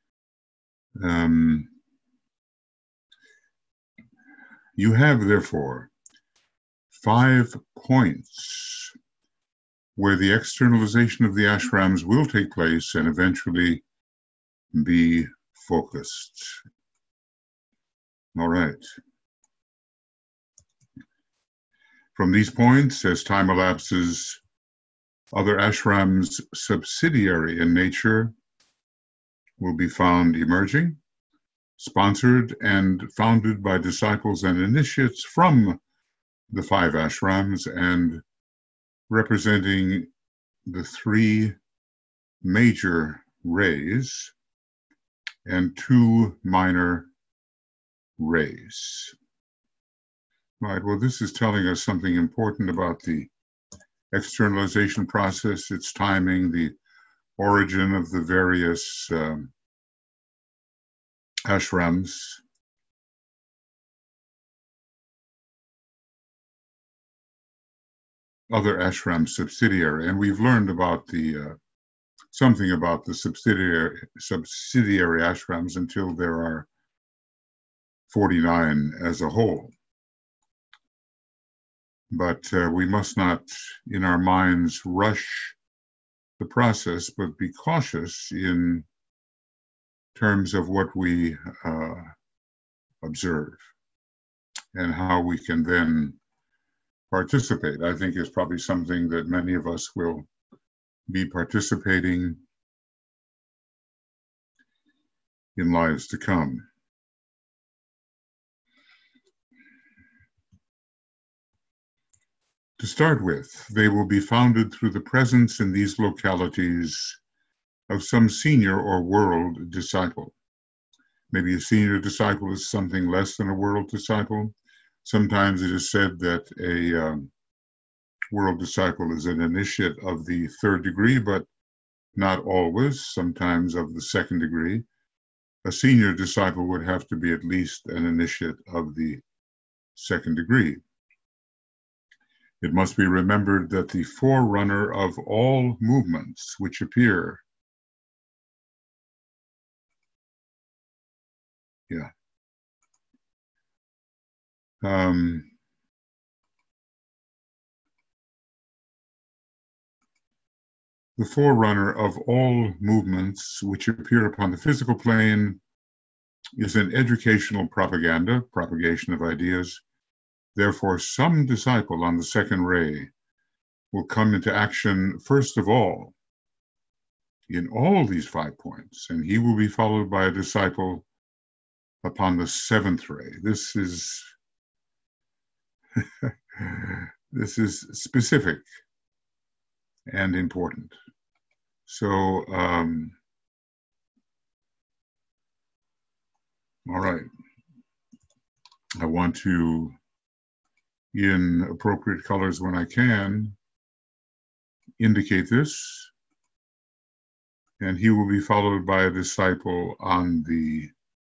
You have, therefore, 5 points where the externalization of the ashrams will take place and eventually be focused. All right. From these points, as time elapses, other ashrams subsidiary in nature will be found emerging, sponsored and founded by disciples and initiates from the 5 ashrams and representing the 3 major rays and 2 minor rays. Right, well, this is telling us something important about the externalization process, its timing, the origin of the various ashrams. Other ashram subsidiary, and we've learned about the something about the subsidiary ashrams until there are 49 as a whole. But we must not, in our minds, rush the process, but be cautious in terms of what we observe and how we can then participate. I think is probably something that many of us will be participating in lives to come. To start with, they will be founded through the presence in these localities of some senior or world disciple. Maybe a senior disciple is something less than a world disciple. Sometimes it is said that a world disciple is an initiate of the 3rd degree, but not always, sometimes of the 2nd degree. A senior disciple would have to be at least an initiate of the 2nd degree. It must be remembered that the forerunner of all movements which appear the forerunner of all movements which appear upon the physical plane is an educational propagation of ideas. Therefore, some disciple on the 2nd ray will come into action first of all in all these 5 points, and he will be followed by a disciple upon the 7th ray. This is this is specific and important. So, all right. I want to, in appropriate colors when I can, indicate this. And he will be followed by a disciple on the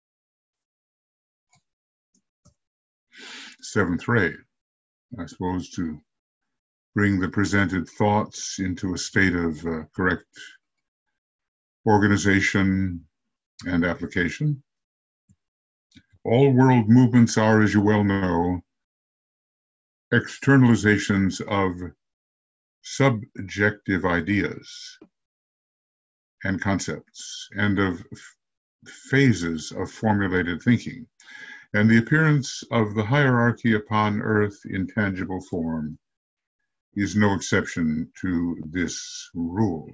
7th ray, I suppose, to bring the presented thoughts into a state of correct organization and application. All world movements are, as you well know, externalizations of subjective ideas and concepts and of phases of formulated thinking. And the appearance of the hierarchy upon earth in tangible form is no exception to this rule.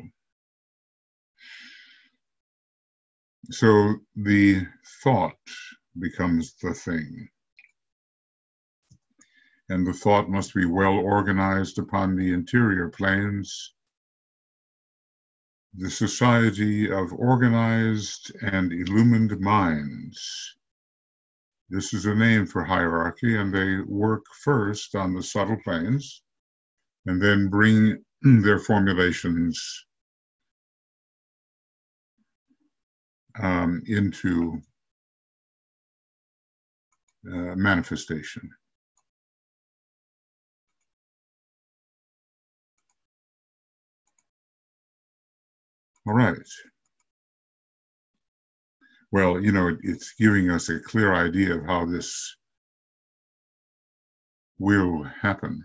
So the thought becomes the thing. And the thought must be well organized upon the interior planes. The society of organized and illumined minds. This is a name for hierarchy, and they work first on the subtle planes, and then bring their formulations into manifestation. All right. Well, it's giving us a clear idea of how this will happen.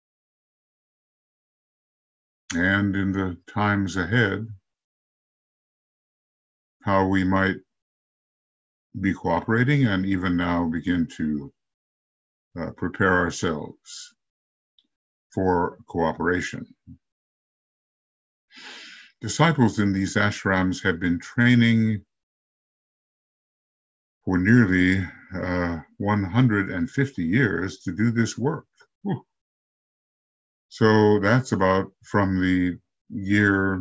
And in the times ahead, how we might be cooperating and even now begin to prepare ourselves for cooperation. Disciples in these ashrams have been training for nearly 150 years to do this work. Whew. So that's about from the year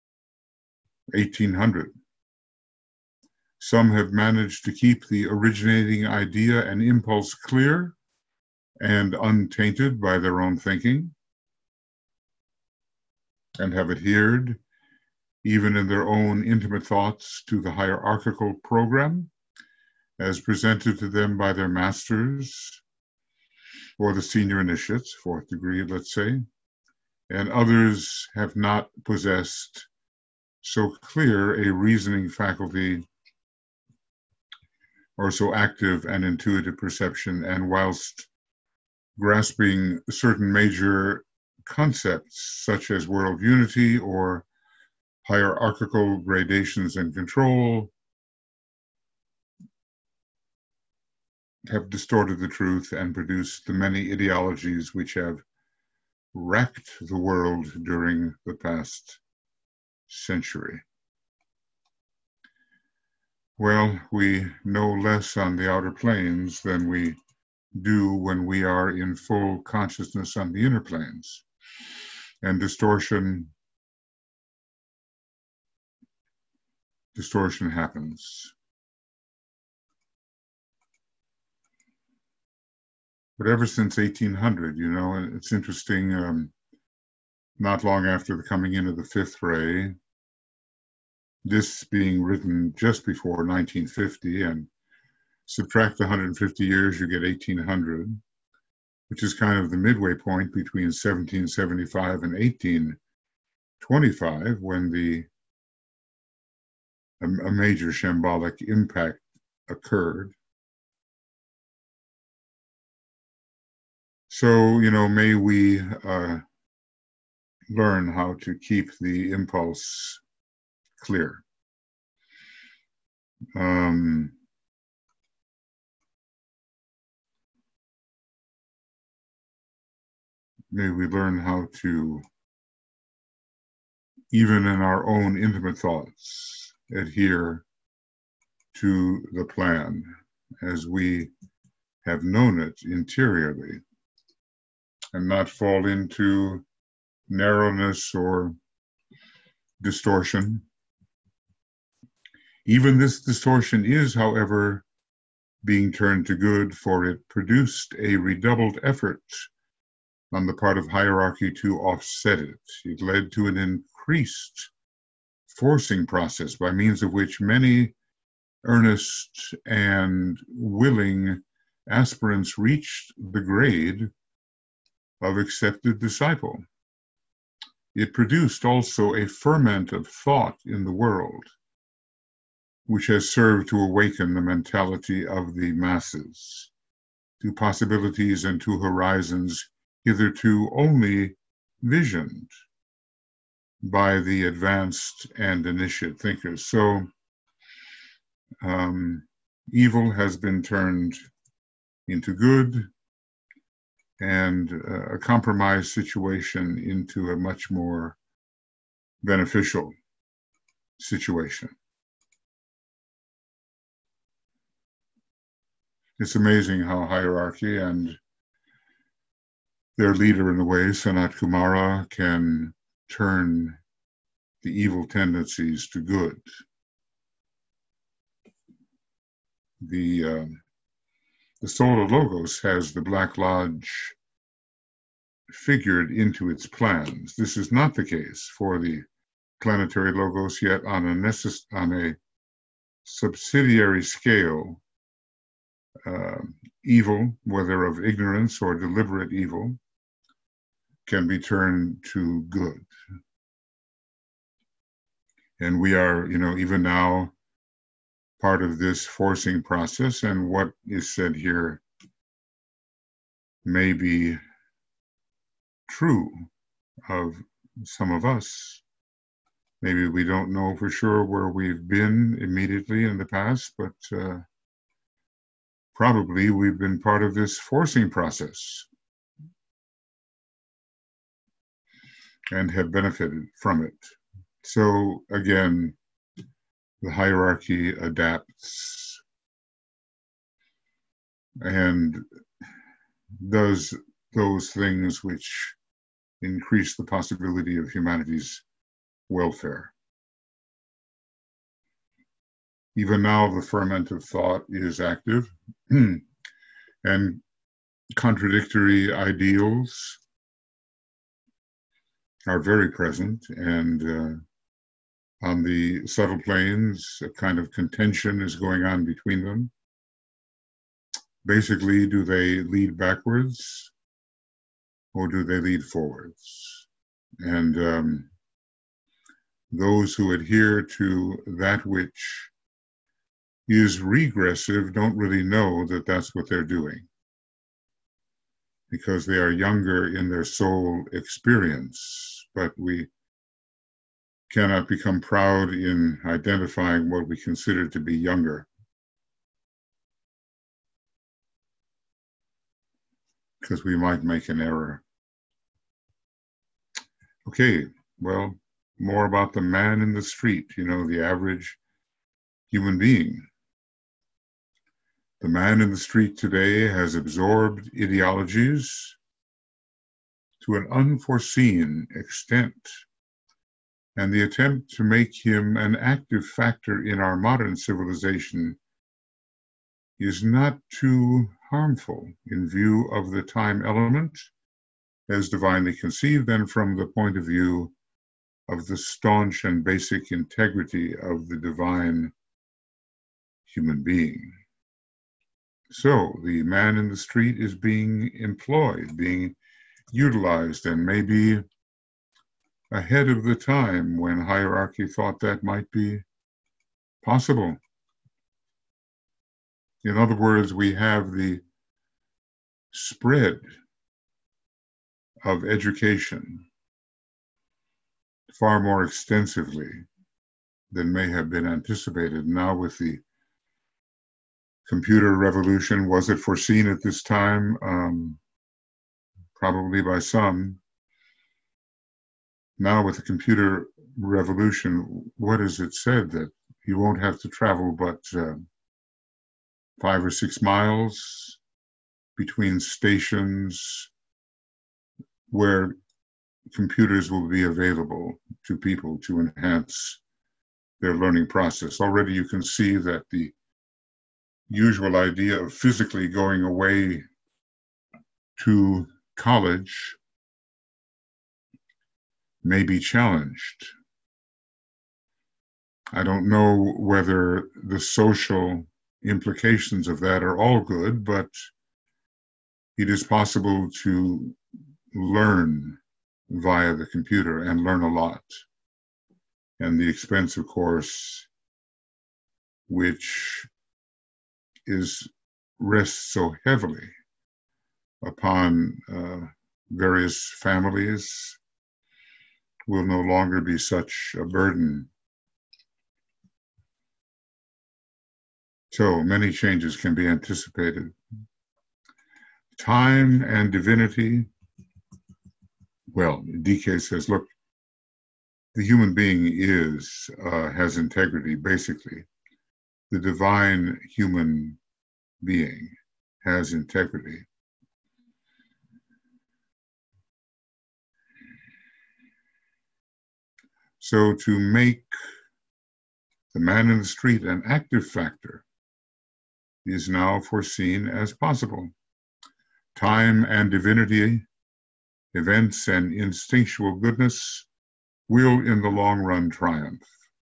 1800. Some have managed to keep the originating idea and impulse clear and untainted by their own thinking, and have adhered, even in their own intimate thoughts, to the hierarchical program as presented to them by their masters or the senior initiates, fourth degree, let's say, and others have not possessed so clear a reasoning faculty or so active an intuitive perception, and whilst grasping certain major concepts such as world unity or hierarchical gradations and control, have distorted the truth and produced the many ideologies which have wrecked the world during the past century. Well, we know less on the outer planes than we do when we are in full consciousness on the inner planes. And distortion happens. But ever since 1800, it's interesting, not long after the coming in of the fifth ray, this being written just before 1950, and subtract 150 years, you get 1800, which is kind of the midway point between 1775 and 1825, when a major shambolic impact occurred. So, may we learn how to keep the impulse clear. May we learn how to, even in our own intimate thoughts, adhere to the plan as we have known it interiorly, and not fall into narrowness or distortion. Even this distortion is, however, being turned to good, for it produced a redoubled effort on the part of hierarchy to offset it. It led to an increased forcing process by means of which many earnest and willing aspirants reached the grade of accepted disciple. It produced also a ferment of thought in the world, which has served to awaken the mentality of the masses to possibilities and to horizons hitherto only visioned by the advanced and initiate thinkers. So evil has been turned into good, and a compromised situation into a much more beneficial situation. It's amazing how hierarchy and their leader, in a way, Sanat Kumara, can turn the evil tendencies to good. The Solar Logos has the Black Lodge figured into its plans. This is not the case for the planetary logos, yet on a subsidiary scale. Evil, whether of ignorance or deliberate evil, can be turned to good. And we are, even now, part of this forcing process, and what is said here may be true of some of us. Maybe we don't know for sure where we've been immediately in the past, but probably we've been part of this forcing process and have benefited from it. So again, the hierarchy adapts and does those things which increase the possibility of humanity's welfare. Even now, the ferment of thought is active, and contradictory ideals are very present, and on the subtle planes, a kind of contention is going on between them. Basically, do they lead backwards or do they lead forwards? And those who adhere to that which is regressive don't really know that that's what they're doing, because they are younger in their soul experience. But we cannot become proud in identifying what we consider to be younger, because we might make an error. Okay, well, more about the man in the street, the average human being. The man in the street today has absorbed ideologies to an unforeseen extent, and the attempt to make him an active factor in our modern civilization is not too harmful in view of the time element as divinely conceived, and from the point of view of the staunch and basic integrity of the divine human being. So the man in the street is being employed, being utilized, and maybe ahead of the time when hierarchy thought that might be possible. In other words, we have the spread of education far more extensively than may have been anticipated. Now with the computer revolution, was it foreseen at this time? Probably by some. Now with the computer revolution, what is it said? That you won't have to travel but 5 or 6 miles between stations where computers will be available to people to enhance their learning process. Already you can see that the usual idea of physically going away to college may be challenged. I don't know whether the social implications of that are all good, but it is possible to learn via the computer and learn a lot. And the expense, of course, which rests so heavily upon various families, will no longer be such a burden. So many changes can be anticipated. Time and divinity. Well, DK says, look, the human being has integrity, basically. The divine human being has integrity. So to make the man in the street an active factor is now foreseen as possible. Time and divinity events and instinctual goodness will in the long run triumph.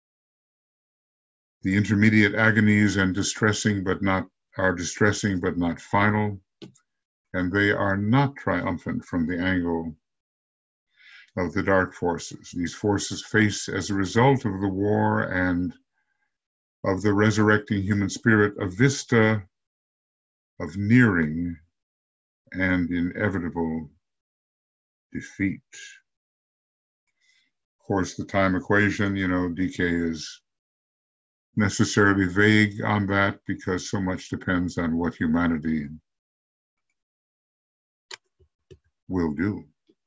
The intermediate agonies and are distressing but not final, and they are not triumphant from the angle of the dark forces. These forces face, as a result of the war and of the resurrecting human spirit, a vista of nearing and inevitable defeat. Of course, the time equation, DK is necessarily vague on that because so much depends on what humanity will do.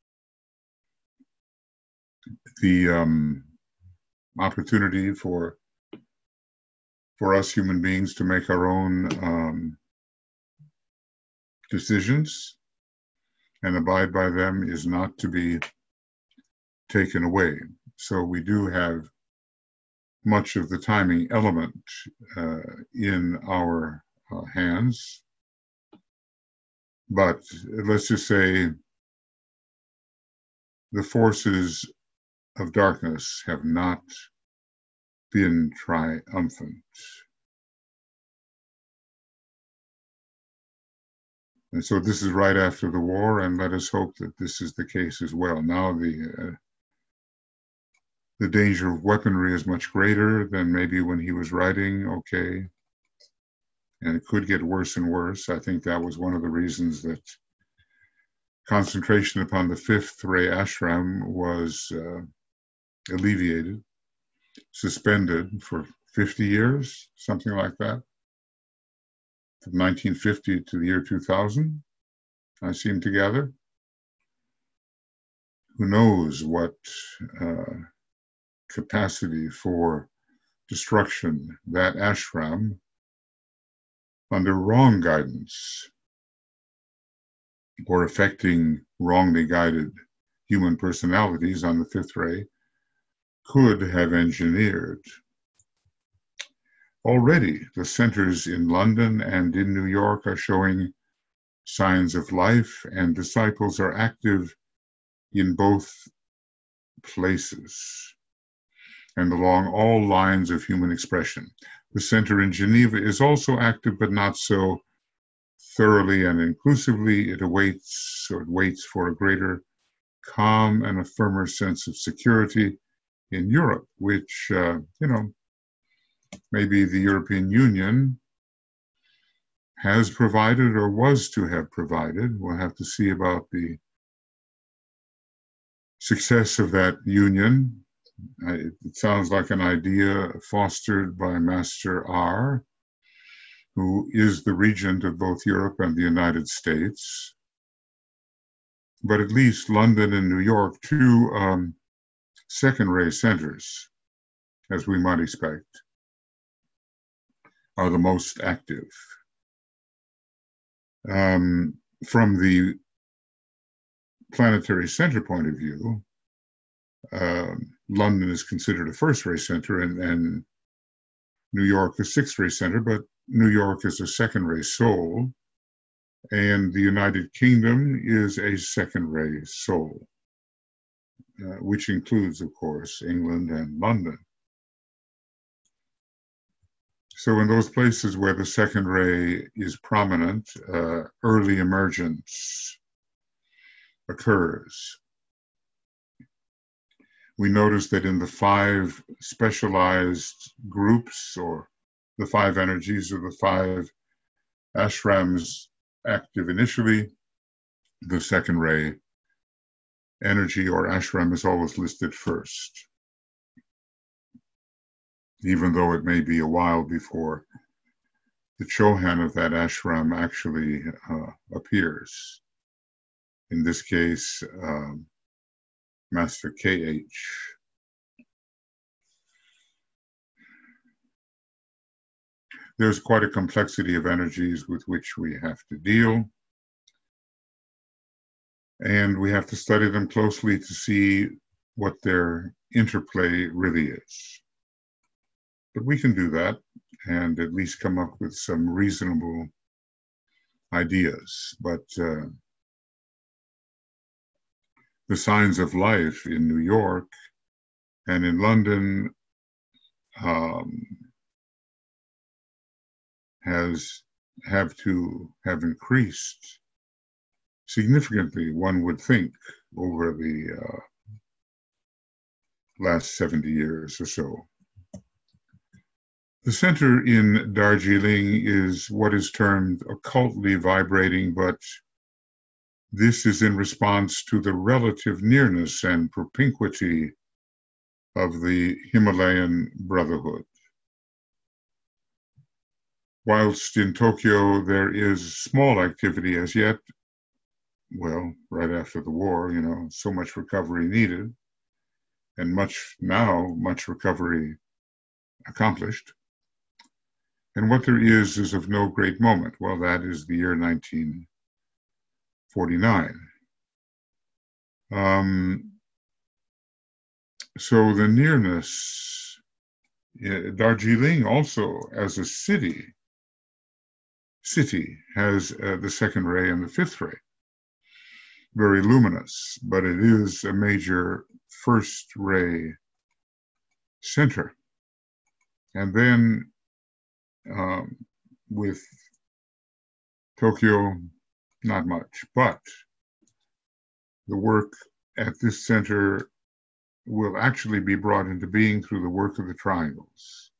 The opportunity for us human beings to make our own decisions and abide by them is not to be taken away. So we do have much of the timing element in our hands. But let's just say the forces of darkness have not been triumphant. And so this is right after the war, and let us hope that this is the case as well. Now the danger of weaponry is much greater than maybe when he was writing, okay, and it could get worse and worse. I think that was one of the reasons that concentration upon the fifth Ray ashram was alleviated, suspended for 50 years, something like that. From 1950 to the year 2000, I seem to gather. Who knows what capacity for destruction that ashram, under wrong guidance or affecting wrongly guided human personalities on the fifth ray, could have engineered. Already, the centers in London and in New York are showing signs of life, and disciples are active in both places and along all lines of human expression. The center in Geneva is also active, but not so thoroughly and inclusively. It waits for a greater calm and a firmer sense of security in Europe, which, maybe the European Union has provided or was to have provided. We'll have to see about the success of that union. It sounds like an idea fostered by Master R, who is the regent of both Europe and the United States. But at least London and New York, two second-ray centers, as we might expect, are the most active. From the planetary center point of view, London is considered a first-ray center and New York a sixth-ray center, but New York is a second-ray soul, and the United Kingdom is a second-ray soul, which includes, of course, England and London. So in those places where the second ray is prominent, early emergence occurs. We notice that in the 5 specialized groups, or the 5 energies, or the 5 ashrams active initially, the second ray energy or ashram is always listed first, even though it may be a while before the Chohan of that ashram actually appears. In this case, Master KH. There's quite a complexity of energies with which we have to deal, and we have to study them closely to see what their interplay really is. But we can do that and at least come up with some reasonable ideas. But the signs of life in New York and in London have increased significantly, one would think, over the last 70 years or so. The center in Darjeeling is what is termed occultly vibrating, but this is in response to the relative nearness and propinquity of the Himalayan Brotherhood. Whilst in Tokyo there is small activity as yet, well, right after the war, so much recovery needed, and much recovery accomplished. And what there is of no great moment. Well, that is the year 1949. So the nearness, Darjeeling also as a city has the second ray and the fifth ray. Very luminous, but it is a major first ray center. And then with Tokyo, not much, but the work at this center will actually be brought into being through the work of the triangles.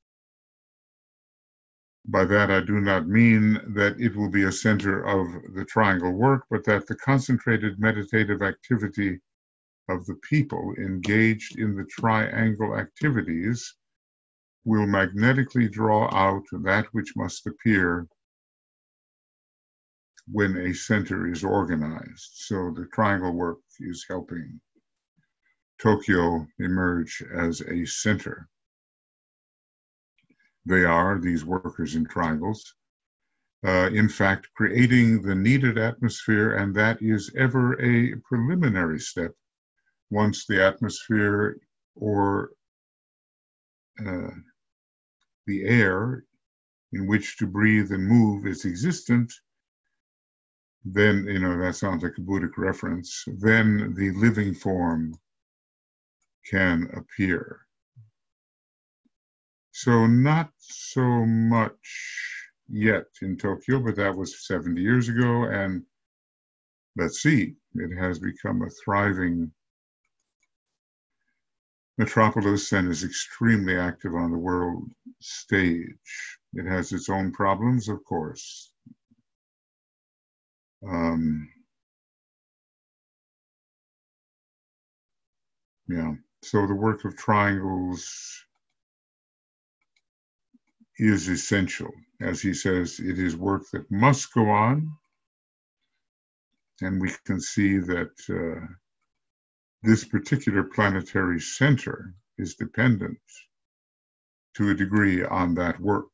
By that, I do not mean that it will be a center of the triangle work, but that the concentrated meditative activity of the people engaged in the triangle activities will magnetically draw out that which must appear when a center is organized. So the triangle work is helping Tokyo emerge as a center. They are, these workers in triangles, in fact, creating the needed atmosphere, and that is ever a preliminary step. Once the atmosphere or the air in which to breathe and move is existent, then, that sounds like a Buddhic reference, then the living form can appear. So not so much yet in Tokyo, but that was 70 years ago, and let's see, it has become a thriving metropolis and is extremely active on the world stage. It has its own problems, of course. So the work of triangles is essential. As he says, it is work that must go on, and we can see that this particular planetary center is dependent to a degree on that work.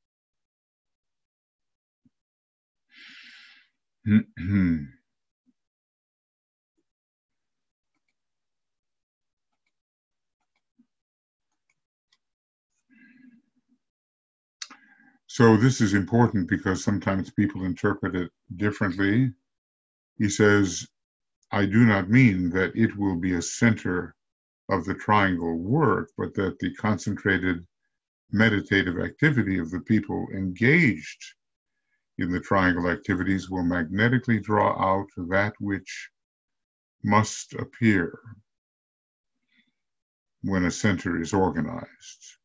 So this is important because sometimes people interpret it differently. He says, I do not mean that it will be a center of the triangle work, but that the concentrated meditative activity of the people engaged in the triangle activities will magnetically draw out that which must appear when a center is organized.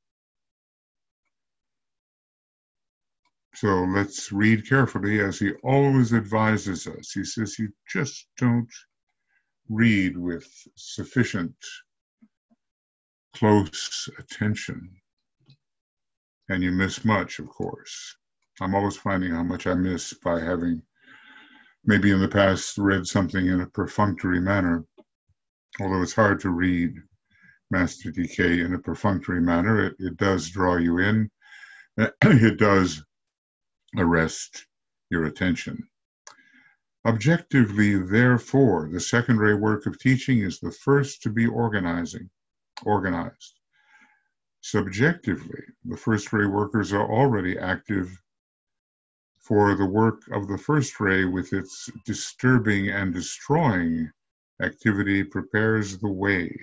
So let's read carefully, as he always advises us. He says you just don't read with sufficient close attention, and you miss much, of course. I'm always finding how much I miss by having maybe in the past read something in a perfunctory manner, although it's hard to read Master DK in a perfunctory manner. It does draw you in. It does arrest your attention. Objectively, therefore, the second ray work of teaching is the first to be organized. Subjectively, the first ray workers are already active for the work of the first ray with its disturbing and destroying activity prepares the way.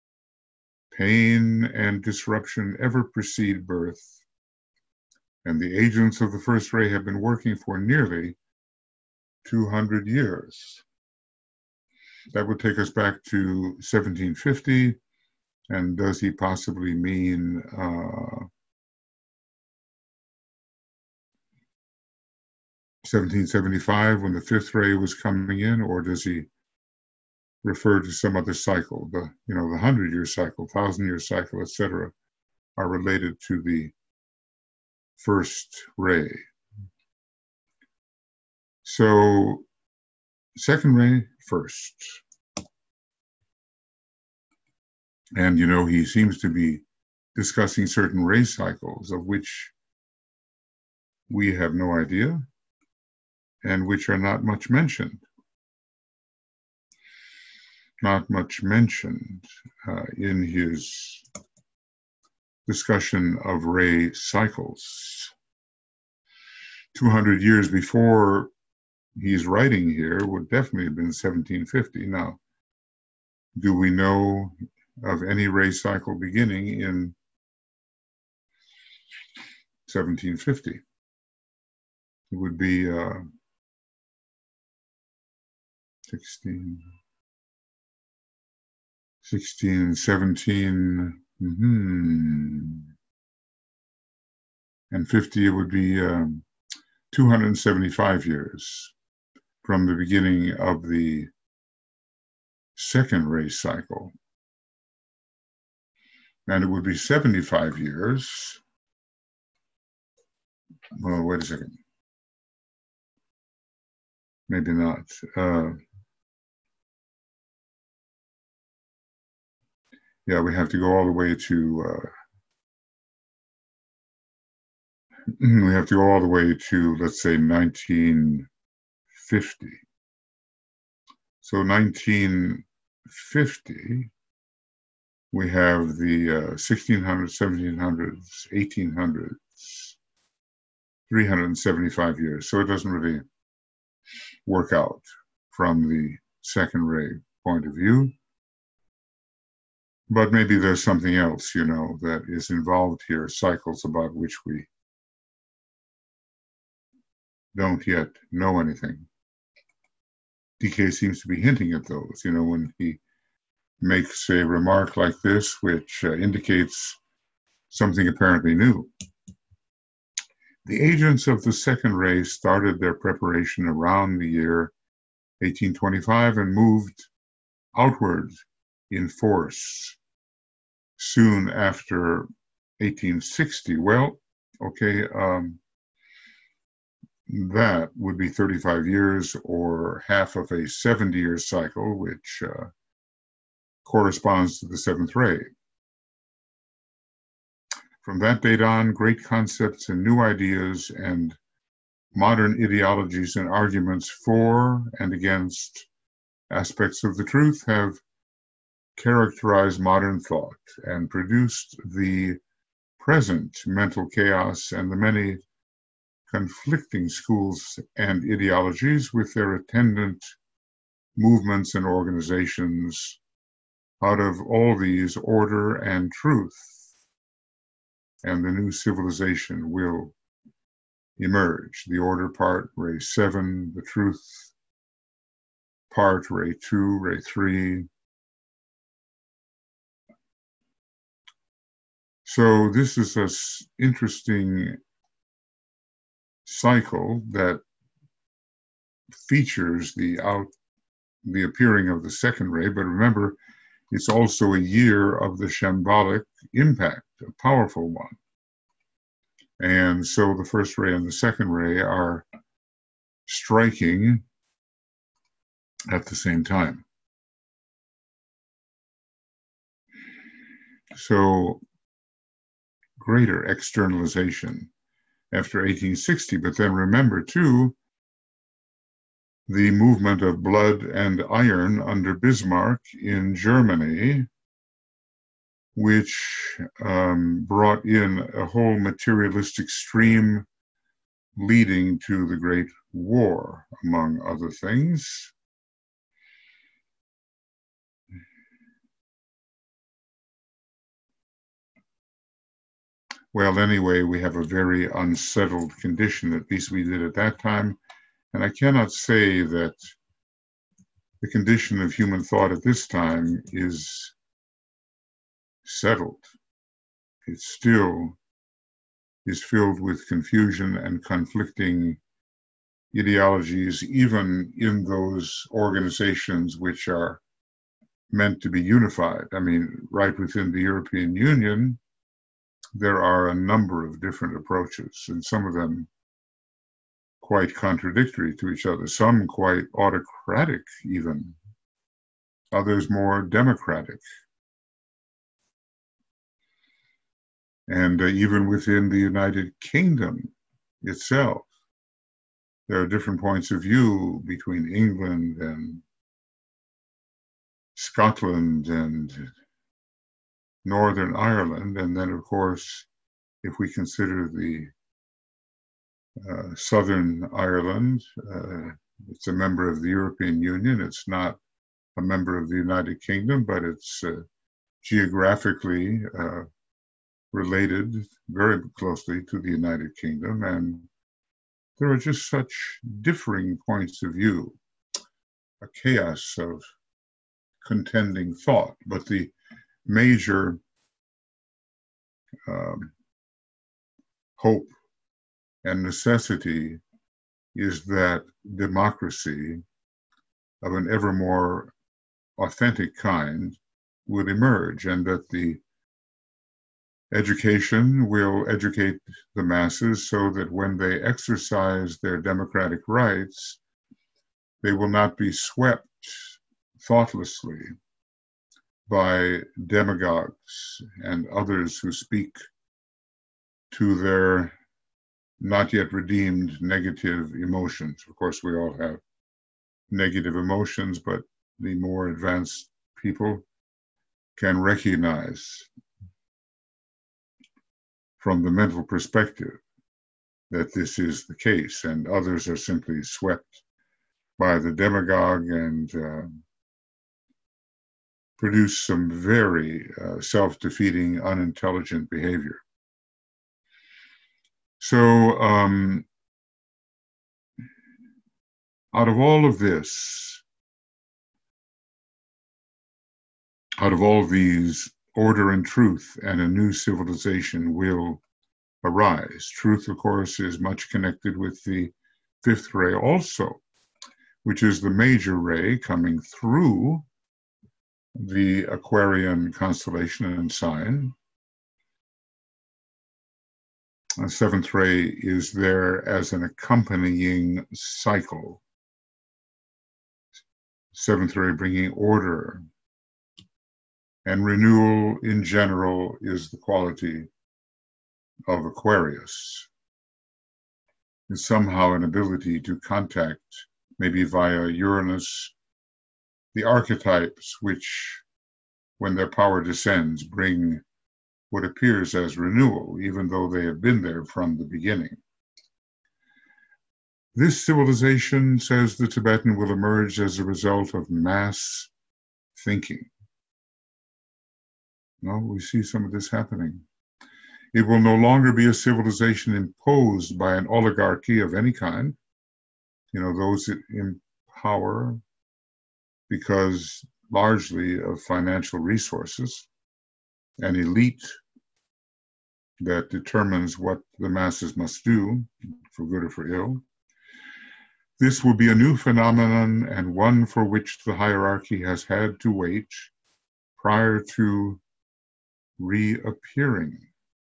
Pain and disruption ever precede birth, and the agents of the first ray have been working for nearly 200 years. That would take us back to 1750, and does he possibly mean 1775 when the fifth ray was coming in, or does he refer to some other cycle? The 100-year cycle, 1,000-year cycle, etc., are related to the first ray. So, second ray, first. And, he seems to be discussing certain ray cycles of which we have no idea and which are not much mentioned. Not much mentioned in his discussion of ray cycles. 200 years before he's writing here would definitely have been 1750. Now, do we know of any ray cycle beginning in 1750? It would be 16, 17, and 50, it would be 275 years from the beginning of the second ray cycle. And it would be 75 years. Well, wait a second. Maybe not. Yeah, we have to go all the way to, let's say, 1950. So 1950, we have the 1600s, 1700s, 1800s, 375 years. So it doesn't really work out from the second ray point of view. But maybe there's something else, that is involved here, cycles about which we don't yet know anything. DK seems to be hinting at those, when he makes a remark like this, which indicates something apparently new. The agents of the second ray started their preparation around the year 1825 and moved outward in force soon after 1860. Well, okay, that would be 35 years or half of a 70-year cycle, which corresponds to the seventh ray. From that date on, great concepts and new ideas and modern ideologies and arguments for and against aspects of the truth have characterized modern thought and produced the present mental chaos and the many conflicting schools and ideologies with their attendant movements and organizations. Out of all these, order and truth and the new civilization will emerge. The order part, ray 7, the truth part, ray 2, ray 3. So this is an interesting cycle that features the appearing of the second ray, but remember, it's also a year of the Shambhalic impact, a powerful one. And so the first ray and the second ray are striking at the same time. So greater externalization after 1860, but then remember too, the movement of blood and iron under Bismarck in Germany, which brought in a whole materialistic stream leading to the Great War, among other things. Well, anyway, we have a very unsettled condition, at least we did at that time. And I cannot say that the condition of human thought at this time is settled. It still is filled with confusion and conflicting ideologies, even in those organizations which are meant to be unified. I mean, right within the European Union, there are a number of different approaches, and some of them quite contradictory to each other, some quite autocratic even, others more democratic. And even within the United Kingdom itself, there are different points of view between England and Scotland and Northern Ireland. And then, of course, if we consider the Southern Ireland, it's a member of the European Union. It's not a member of the United Kingdom, but it's geographically related very closely to the United Kingdom. And there are just such differing points of view, a chaos of contending thought. But the major hope and necessity is that democracy of an ever more authentic kind would emerge, and that the education will educate the masses so that when they exercise their democratic rights, they will not be swept thoughtlessly by demagogues and others who speak to their not yet redeemed negative emotions. Of course, we all have negative emotions, but the more advanced people can recognize from the mental perspective that this is the case, and others are simply swept by the demagogue and produce some very self-defeating, unintelligent behavior. So out of all of this, out of all these, order and truth and a new civilization will arise. Truth, of course, is much connected with the fifth ray also, which is the major ray coming through the Aquarian constellation and sign. The seventh ray is there as an accompanying cycle. Seventh ray bringing order and renewal in general is the quality of Aquarius. It's somehow an ability to contact, maybe via Uranus, the archetypes which, when their power descends, bring what appears as renewal, even though they have been there from the beginning. This civilization, says the Tibetan, will emerge as a result of mass thinking. No, we see some of this happening. It will no longer be a civilization imposed by an oligarchy of any kind, those in power because largely of financial resources, an elite that determines what the masses must do, for good or for ill. This will be a new phenomenon, and one for which the hierarchy has had to wait prior to reappearing.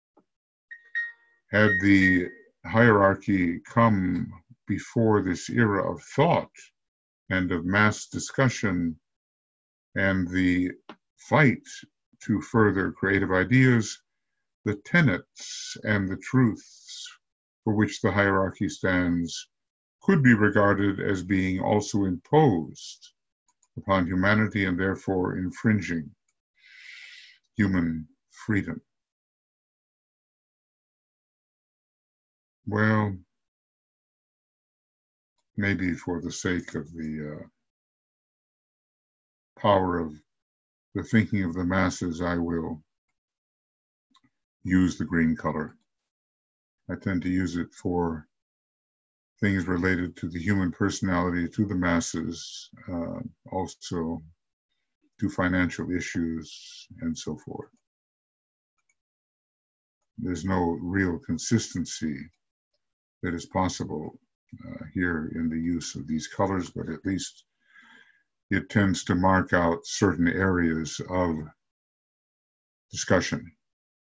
Had the hierarchy come before this era of thought and of mass discussion and the fight to further creative ideas, the tenets and the truths for which the hierarchy stands could be regarded as being also imposed upon humanity and therefore infringing human freedom. Well, maybe for the sake of the power of the thinking of the masses, I will use the green color. I tend to use it for things related to the human personality, to the masses, also to financial issues, and so forth. There's no real consistency that is possible here in the use of these colors, but at least it tends to mark out certain areas of discussion.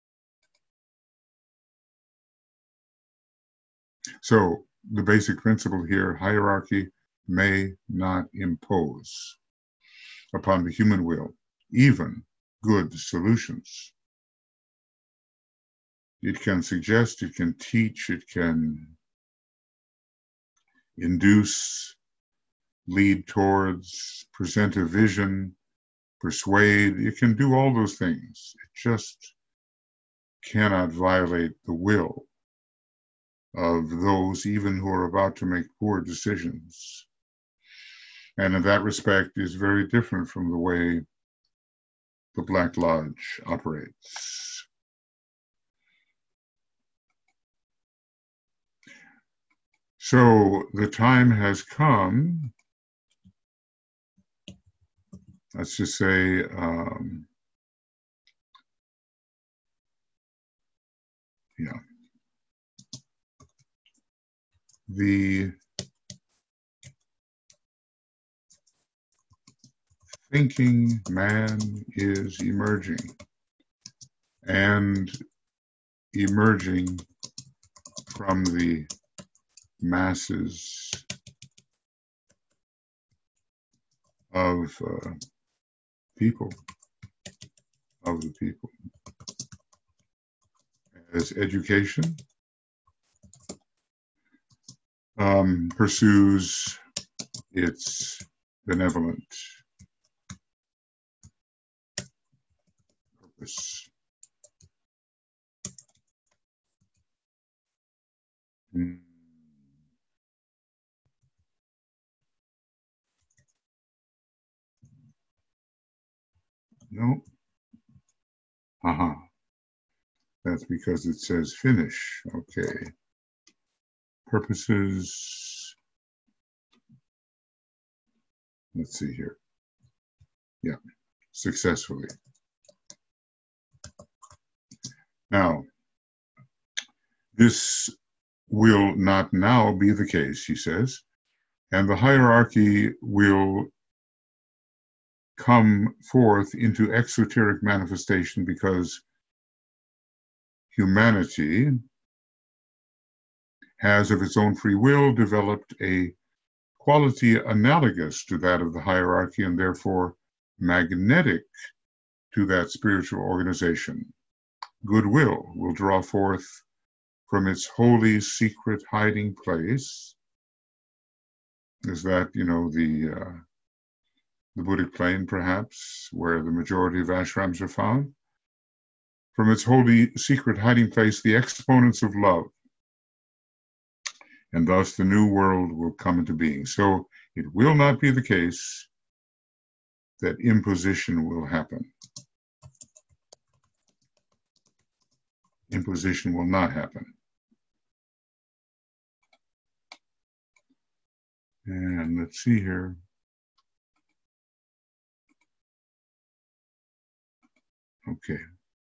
So the basic principle here, hierarchy may not impose upon the human will even good solutions. It can suggest, it can teach, it can induce, lead towards, present a vision, persuade. It can do all those things. It just cannot violate the will of those even who are about to make poor decisions. And in that respect is very different from the way the Black Lodge operates. So the time has come, let's just say, the thinking man is emerging, and emerging from the masses of people, of the people. As education pursues its benevolent purpose. No. That's because it says finish. Okay. Purposes. Let's see here. Yeah, successfully. Now, this will not now be the case, he says, and the hierarchy will come forth into exoteric manifestation because humanity has, of its own free will, developed a quality analogous to that of the hierarchy and therefore magnetic to that spiritual organization. Goodwill will draw forth from its holy secret hiding place. Is that, the Buddhic plane, perhaps, where the majority of ashrams are found? From its holy secret hiding place, the exponents of love. And thus the new world will come into being. So it will not be the case that imposition will happen. Imposition will not happen. And let's see here. Okay.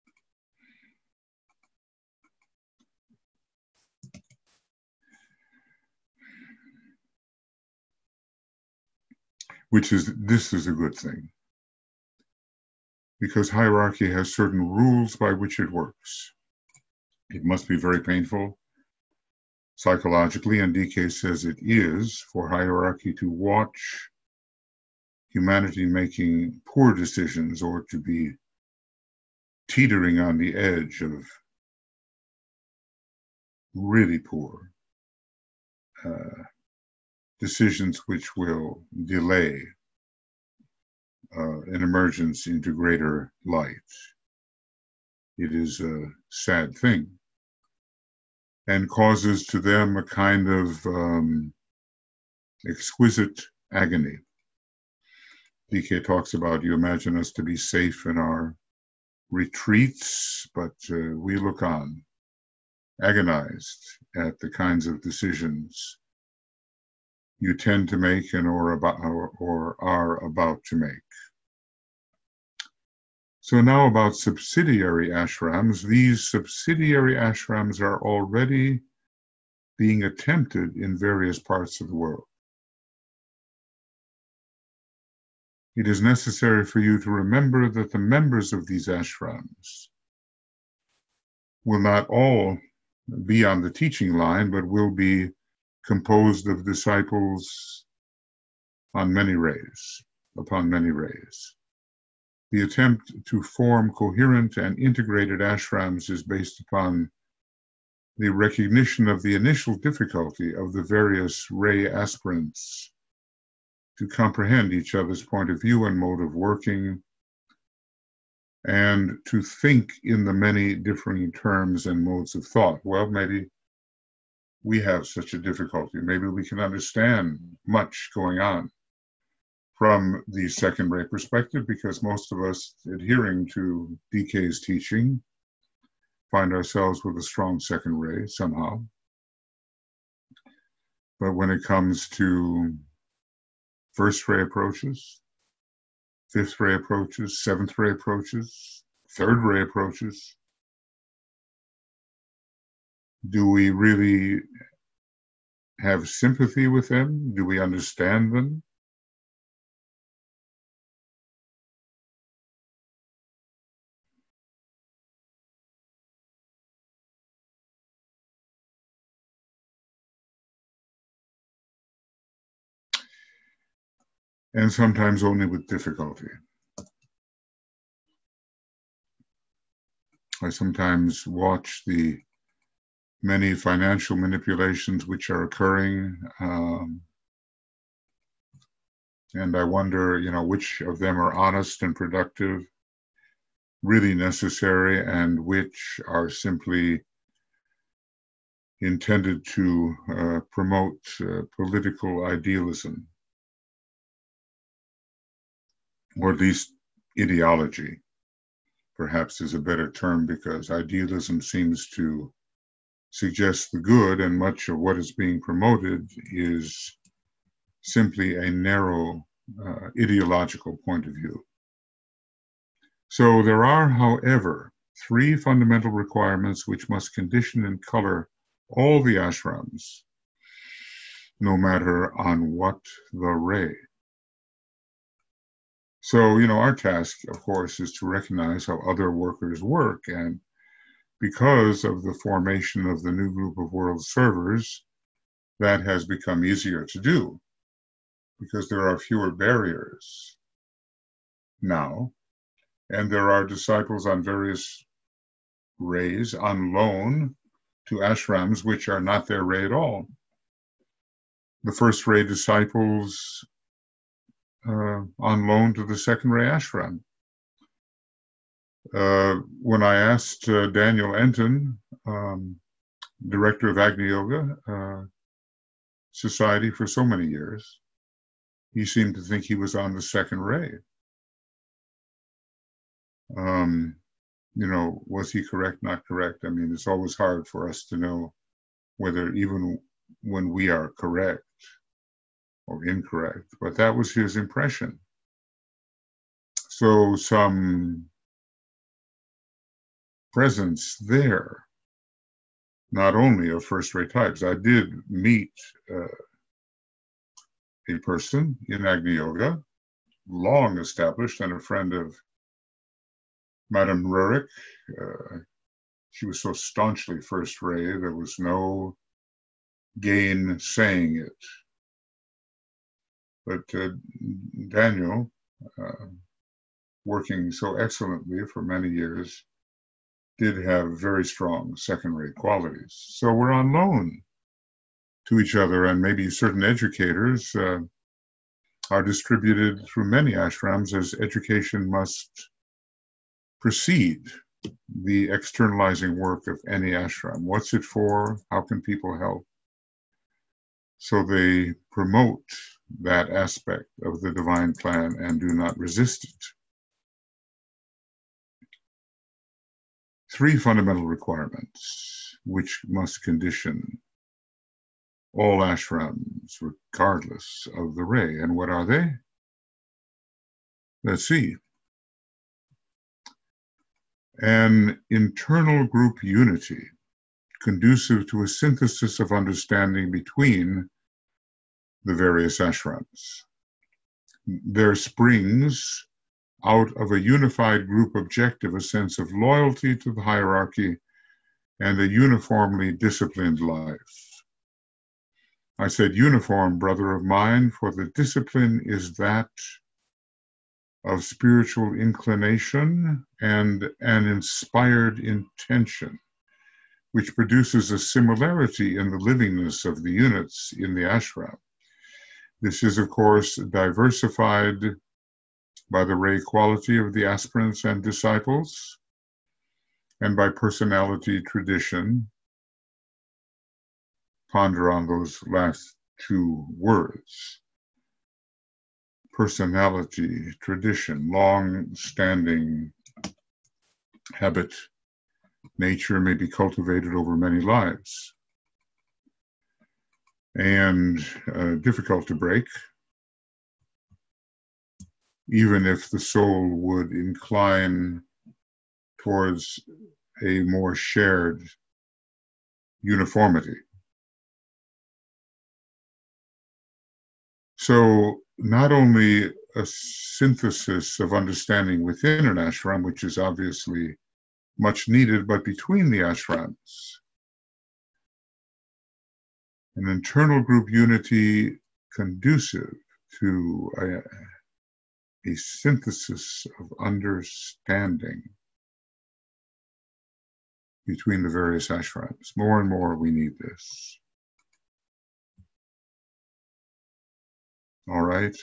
This is a good thing, because hierarchy has certain rules by which it works. It must be very painful psychologically, and DK says it is, for hierarchy to watch humanity making poor decisions or to be teetering on the edge of really poor decisions which will delay an emergence into greater light. It is a sad thing and causes to them a kind of exquisite agony. DK talks about, you imagine us to be safe in our retreats, but we look on, agonized at the kinds of decisions you tend to make and or are about to make. So now about subsidiary ashrams. These subsidiary ashrams are already being attempted in various parts of the world. It is necessary for you to remember that the members of these ashrams will not all be on the teaching line, but will be composed of disciples on many rays, upon many rays. The attempt to form coherent and integrated ashrams is based upon the recognition of the initial difficulty of the various ray aspirants to comprehend each other's point of view and mode of working, and to think in the many differing terms and modes of thought. Well, maybe we have such a difficulty. Maybe we can understand much going on from the second ray perspective, because most of us adhering to DK's teaching find ourselves with a strong second ray somehow. But when it comes to first ray approaches, fifth ray approaches, seventh ray approaches, third ray approaches, do we really have sympathy with them? Do we understand them? And sometimes only with difficulty. I sometimes watch the many financial manipulations which are occurring, and I wonder, which of them are honest and productive, really necessary, and which are simply intended to promote political idealism, or at least ideology, perhaps is a better term, because idealism seems to suggest the good, and much of what is being promoted is simply a narrow ideological point of view. So there are, however, three fundamental requirements which must condition and color all the ashrams, no matter on what the ray. So, our task, of course, is to recognize how other workers work. And because of the formation of the new group of world servers, that has become easier to do, because there are fewer barriers now. And there are disciples on various rays on loan to ashrams which are not their ray at all. The first ray disciples on loan to the second ray ashram. When I asked Daniel Enton, director of Agni Yoga Society for so many years, he seemed to think he was on the second ray. Was he correct, not correct? I mean, it's always hard for us to know whether even when we are correct or incorrect, but that was his impression. So some presence there, not only of first-rate types. I did meet a person in Agni Yoga, long established, and a friend of Madame Rurik. She was so staunchly first ray, there was no gainsaying it. But Daniel, working so excellently for many years, did have very strong second-rate qualities. So we're on loan to each other, and maybe certain educators are distributed through many ashrams, as education must precede the externalizing work of any ashram. What's it for? How can people help? So they promote that aspect of the divine plan and do not resist it. three fundamental requirements which must condition all ashrams regardless of the ray. And what are they? Let's see. An internal group unity conducive to a synthesis of understanding between the various ashrams. There springs out of a unified group objective a sense of loyalty to the hierarchy and a uniformly disciplined life. I said uniform, brother of mine, for the discipline is that of spiritual inclination and an inspired intention, which produces a similarity in the livingness of the units in the ashram. This is, of course, diversified by the ray quality of the aspirants and disciples, and by personality tradition. Ponder on those last two words. Personality, tradition, long-standing habit, nature may be cultivated over many lives and difficult to break, even if the soul would incline towards a more shared uniformity. So not only a synthesis of understanding within an ashram, which is obviously much needed, but between the ashrams. An internal group unity conducive to a synthesis of understanding between the various ashrams. More and more we need this. All right.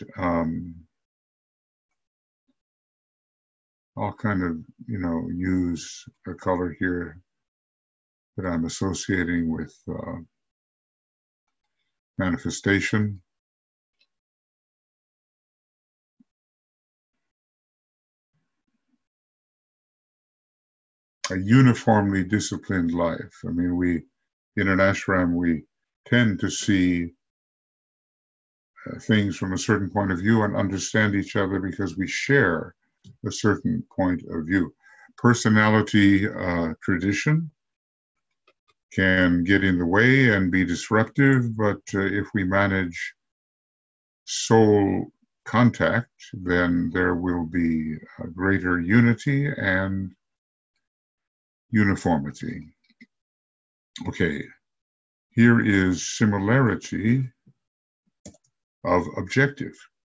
I'll kind of, use a color here that I'm associating with manifestation. A uniformly disciplined life. I mean, in an ashram, we tend to see things from a certain point of view and understand each other because we share a certain point of view. Personality tradition can get in the way and be disruptive, but if we manage soul contact, then there will be a greater unity and uniformity. Okay, here is similarity of objective.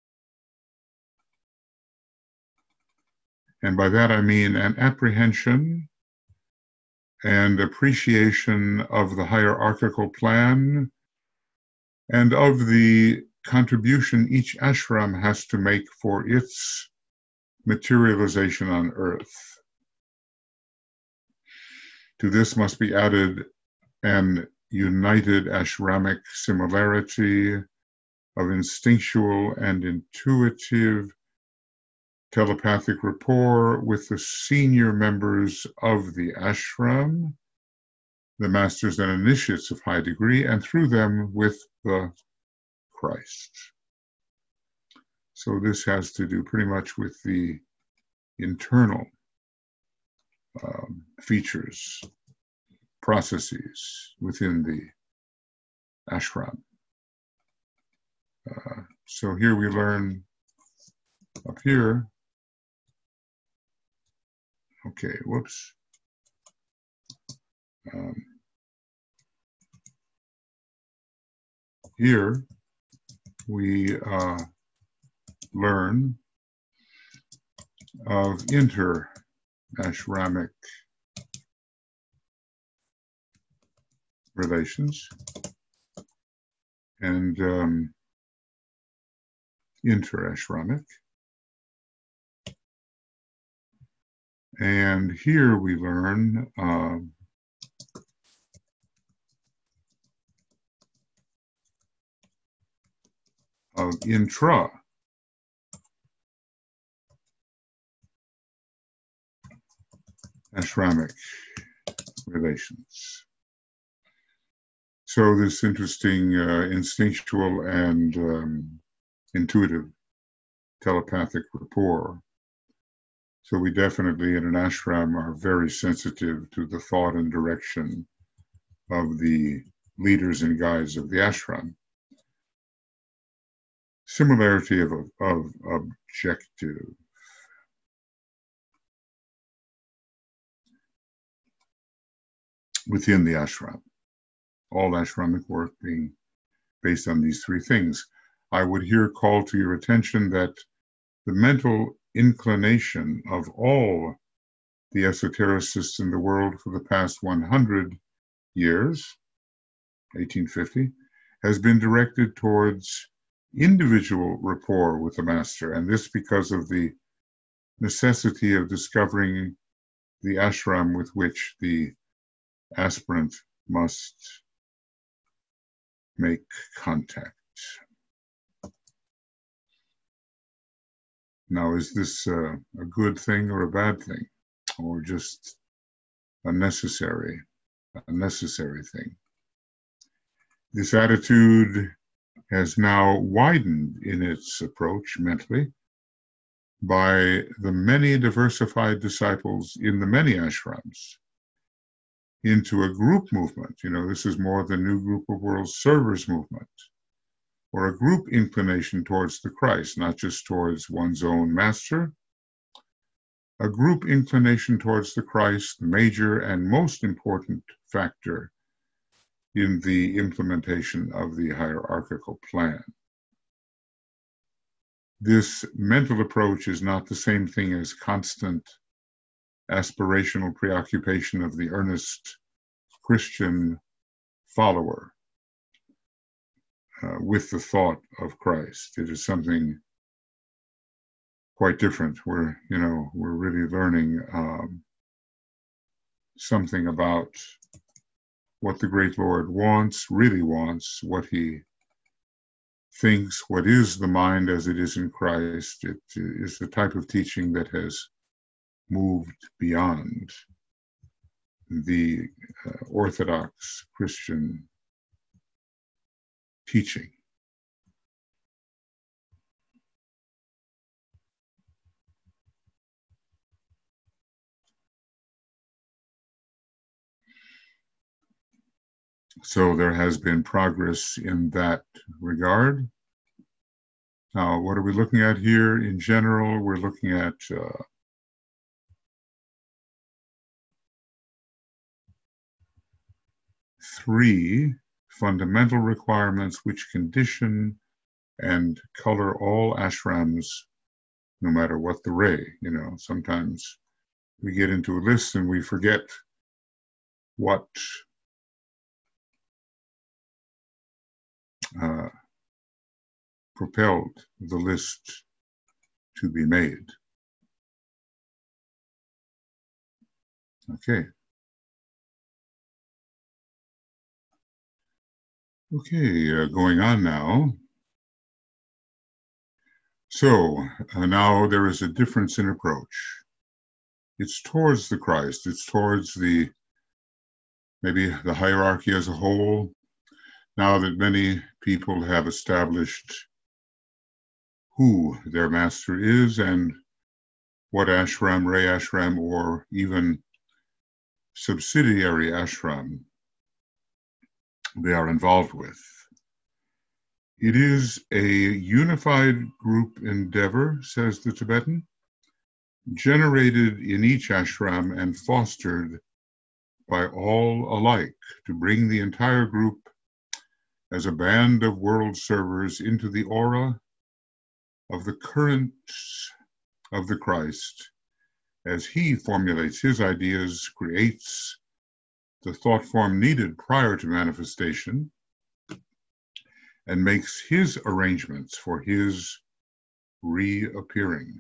And by that I mean an apprehension and appreciation of the hierarchical plan and of the contribution each ashram has to make for its materialization on earth. To this must be added an united ashramic similarity of instinctual and intuitive telepathic rapport with the senior members of the ashram, the masters and initiates of high degree, and through them with the Christ. So this has to do pretty much with the internal features, processes within the ashram. So here we learn up here. Okay, whoops. Here we learn of inter-ashramic relations and inter-ashramic. And here we learn of ashramic relations. So this interesting instinctual and intuitive telepathic rapport. So we definitely in an ashram are very sensitive to the thought and direction of the leaders and guides of the ashram. Similarity of objective. Within the ashram. All ashramic work being based on these three things. I would here call to your attention that the mental inclination of all the esotericists in the world for the past 100 years, 1850, has been directed towards individual rapport with the master, and this because of the necessity of discovering the ashram with which the aspirant must make contact. Now, is this a good thing or a bad thing, or just a necessary thing? This attitude has now widened in its approach mentally by the many diversified disciples in the many ashrams into a group movement. You know, this is more the New Group of World Servers movement, or a group inclination towards the Christ, not just towards one's own master. A group inclination towards the Christ, the major and most important factor in the implementation of the hierarchical plan. This mental approach is not the same thing as constant aspirational preoccupation of the earnest Christian follower with the thought of Christ. It is something quite different. We're really learning something about what the great Lord really wants, what he thinks, what is the mind as it is in Christ. It is the type of teaching that has moved beyond the Orthodox Christian teaching. So there has been progress in that regard. Now, what are we looking at here in general? We're looking at three fundamental requirements which condition and color all ashrams, no matter what the ray. You know, sometimes we get into a list and we forget what propelled the list to be made. Okay. Okay, going on now. So now there is a difference in approach. It's towards the Christ. It's towards maybe the hierarchy as a whole. Now that many people have established who their master is and what ashram, ray ashram, or even subsidiary ashram they are involved with. It is a unified group endeavor, says the Tibetan, generated in each ashram and fostered by all alike to bring the entire group as a band of world servers into the aura of the currents of the Christ as he formulates his ideas, creates the thought form needed prior to manifestation, and makes his arrangements for his reappearing.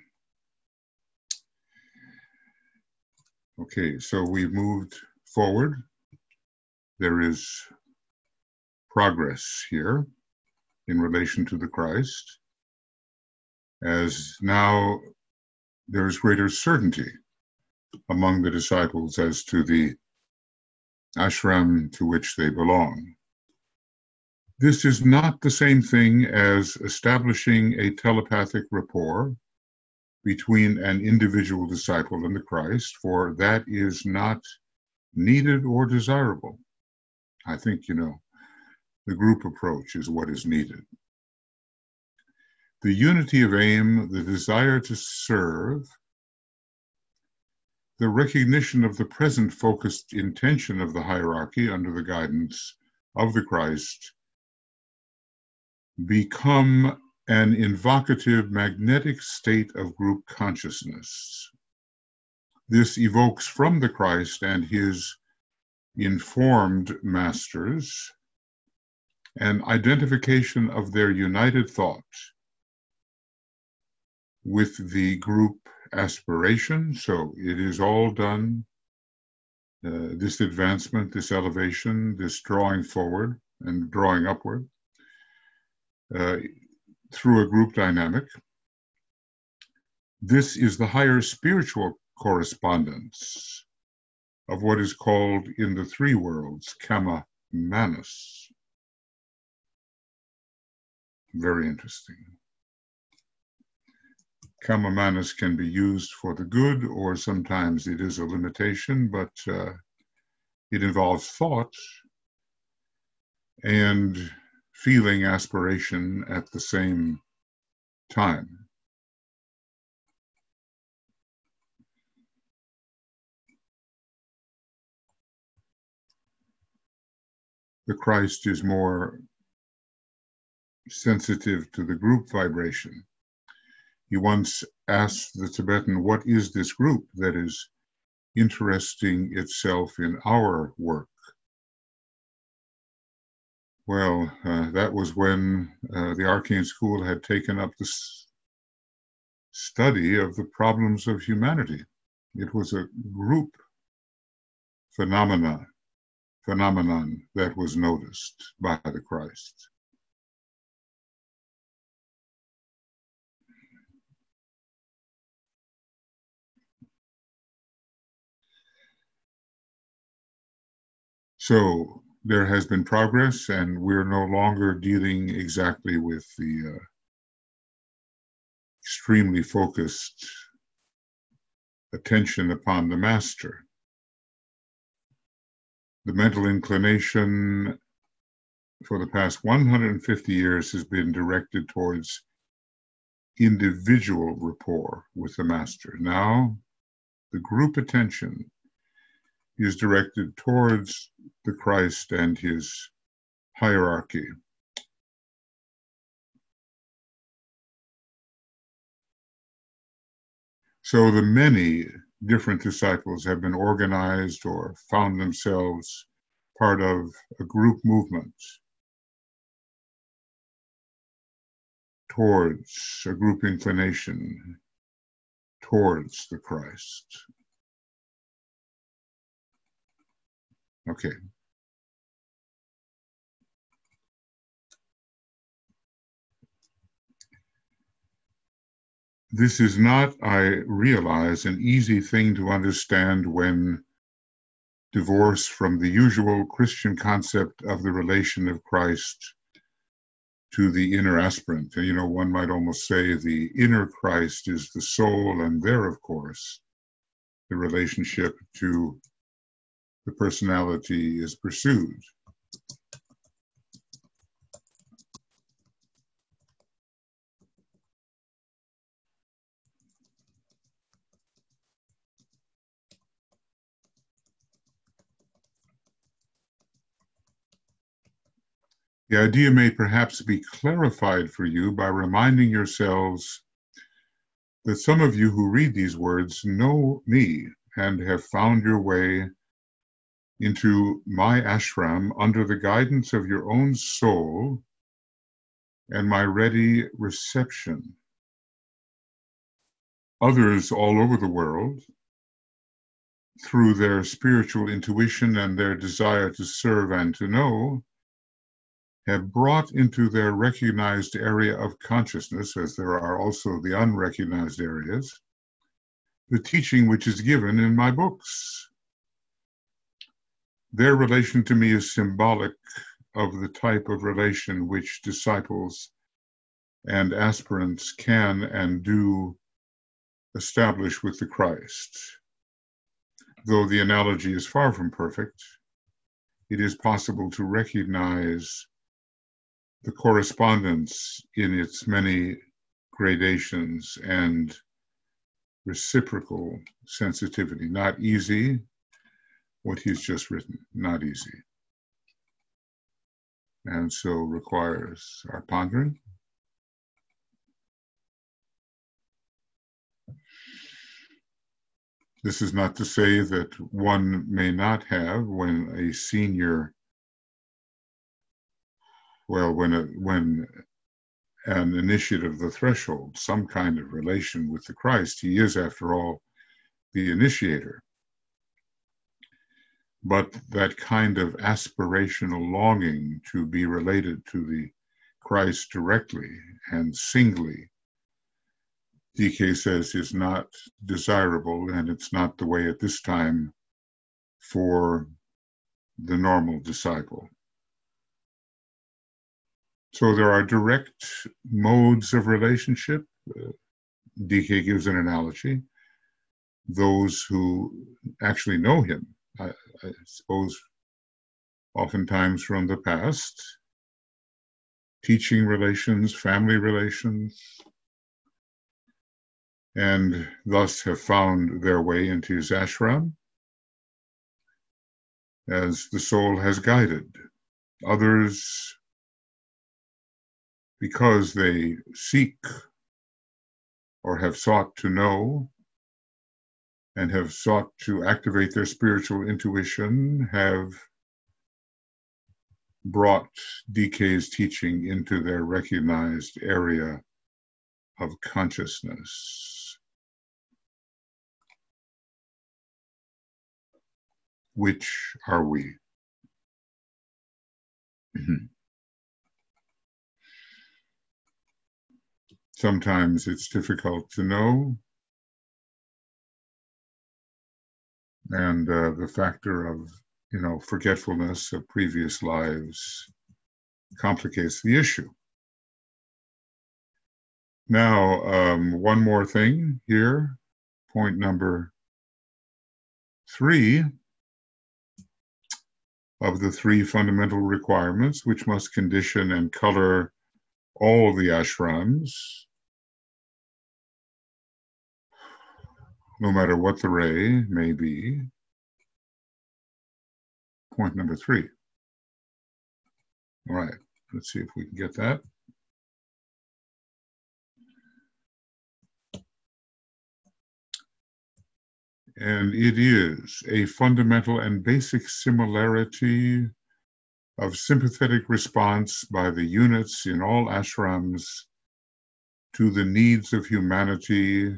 Okay, so we've moved forward. There is progress here in relation to the Christ, as now there is greater certainty among the disciples as to the ashram to which they belong. This is not the same thing as establishing a telepathic rapport between an individual disciple and the Christ, for that is not needed or desirable. I think, the group approach is what is needed. The unity of aim, the desire to serve, the recognition of the present focused intention of the hierarchy under the guidance of the Christ become an invocative, magnetic state of group consciousness. This evokes from the Christ and his informed masters an identification of their united thought with the group aspiration. So it is all done, this advancement, this elevation, this drawing forward and drawing upward through a group dynamic. This is the higher spiritual correspondence of what is called in the three worlds, Kama Manus. Very interesting. Kama Manus can be used for the good, or sometimes it is a limitation, but it involves thought and feeling aspiration at the same time. The Christ is more sensitive to the group vibration. He once asked the Tibetan, what is this group that is interesting itself in our work? Well, that was when the Arcane School had taken up the study of the problems of humanity. It was a group phenomenon that was noticed by the Christ. So there has been progress, and we're no longer dealing exactly with the extremely focused attention upon the master. The mental inclination for the past 150 years has been directed towards individual rapport with the master. Now, the group attention is directed towards the Christ and his hierarchy. So the many different disciples have been organized or found themselves part of a group movement towards a group inclination towards the Christ. Okay. This is not, I realize, an easy thing to understand when divorced from the usual Christian concept of the relation of Christ to the inner aspirant. One might almost say the inner Christ is the soul, and there, of course, the relationship to the personality is pursued. The idea may perhaps be clarified for you by reminding yourselves that some of you who read these words know me and have found your way into my ashram under the guidance of your own soul and my ready reception. Others all over the world, through their spiritual intuition and their desire to serve and to know, have brought into their recognized area of consciousness, as there are also the unrecognized areas, the teaching which is given in my books. Their relation to me is symbolic of the type of relation which disciples and aspirants can and do establish with the Christ. Though the analogy is far from perfect, it is possible to recognize the correspondence in its many gradations and reciprocal sensitivity. Not easy, what he's just written, not easy. And so requires our pondering. This is not to say that one may not have, when a senior, when an initiate of the threshold, some kind of relation with the Christ. He is, after all, the initiator. But that kind of aspirational longing to be related to the Christ directly and singly, DK says, is not desirable, and it's not the way at this time for the normal disciple. So there are direct modes of relationship. DK gives an analogy. Those who actually know him, I suppose, oftentimes from the past, teaching relations, family relations, and thus have found their way into his ashram as the soul has guided. Others, because they seek or have sought to know and have sought to activate their spiritual intuition, have brought DK's teaching into their recognized area of consciousness. Which are we? Sometimes it's difficult to know, and the factor of, forgetfulness of previous lives complicates the issue. Now, one more thing here, point number 3 of the 3 fundamental requirements which must condition and color all the ashrams, no matter what the ray may be. Point number 3. All right, let's see if we can get that. And it is a fundamental and basic similarity of sympathetic response by the units in all ashrams to the needs of humanity,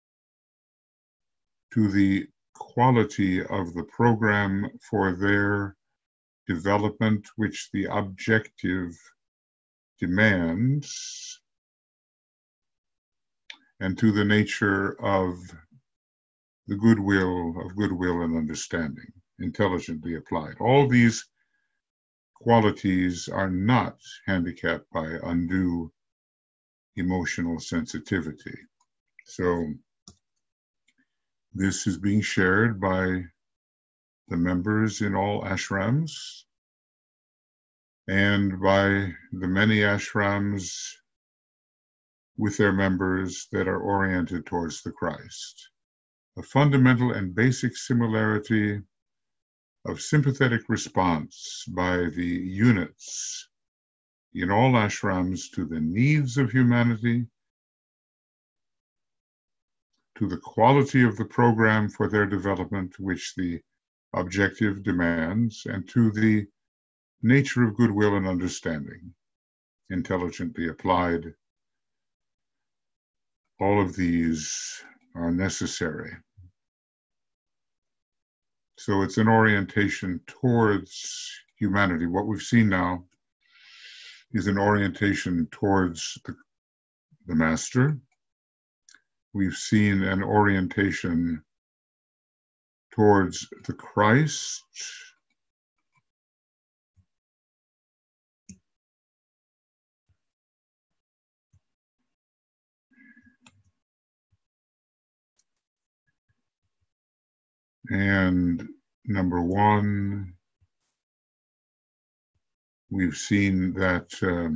to the quality of the program for their development which the objective demands, and to the nature of the goodwill and understanding, intelligently applied. All these qualities are not handicapped by undue emotional sensitivity. So this is being shared by the members in all ashrams and by the many ashrams with their members that are oriented towards the Christ. A fundamental and basic similarity of sympathetic response by the units in all ashrams to the needs of humanity, to the quality of the program for their development which the objective demands, and to the nature of goodwill and understanding, intelligently applied. All of these are necessary. So it's an orientation towards humanity. What we've seen now is an orientation towards the master, we've seen an orientation towards the Christ, and number one, we've seen that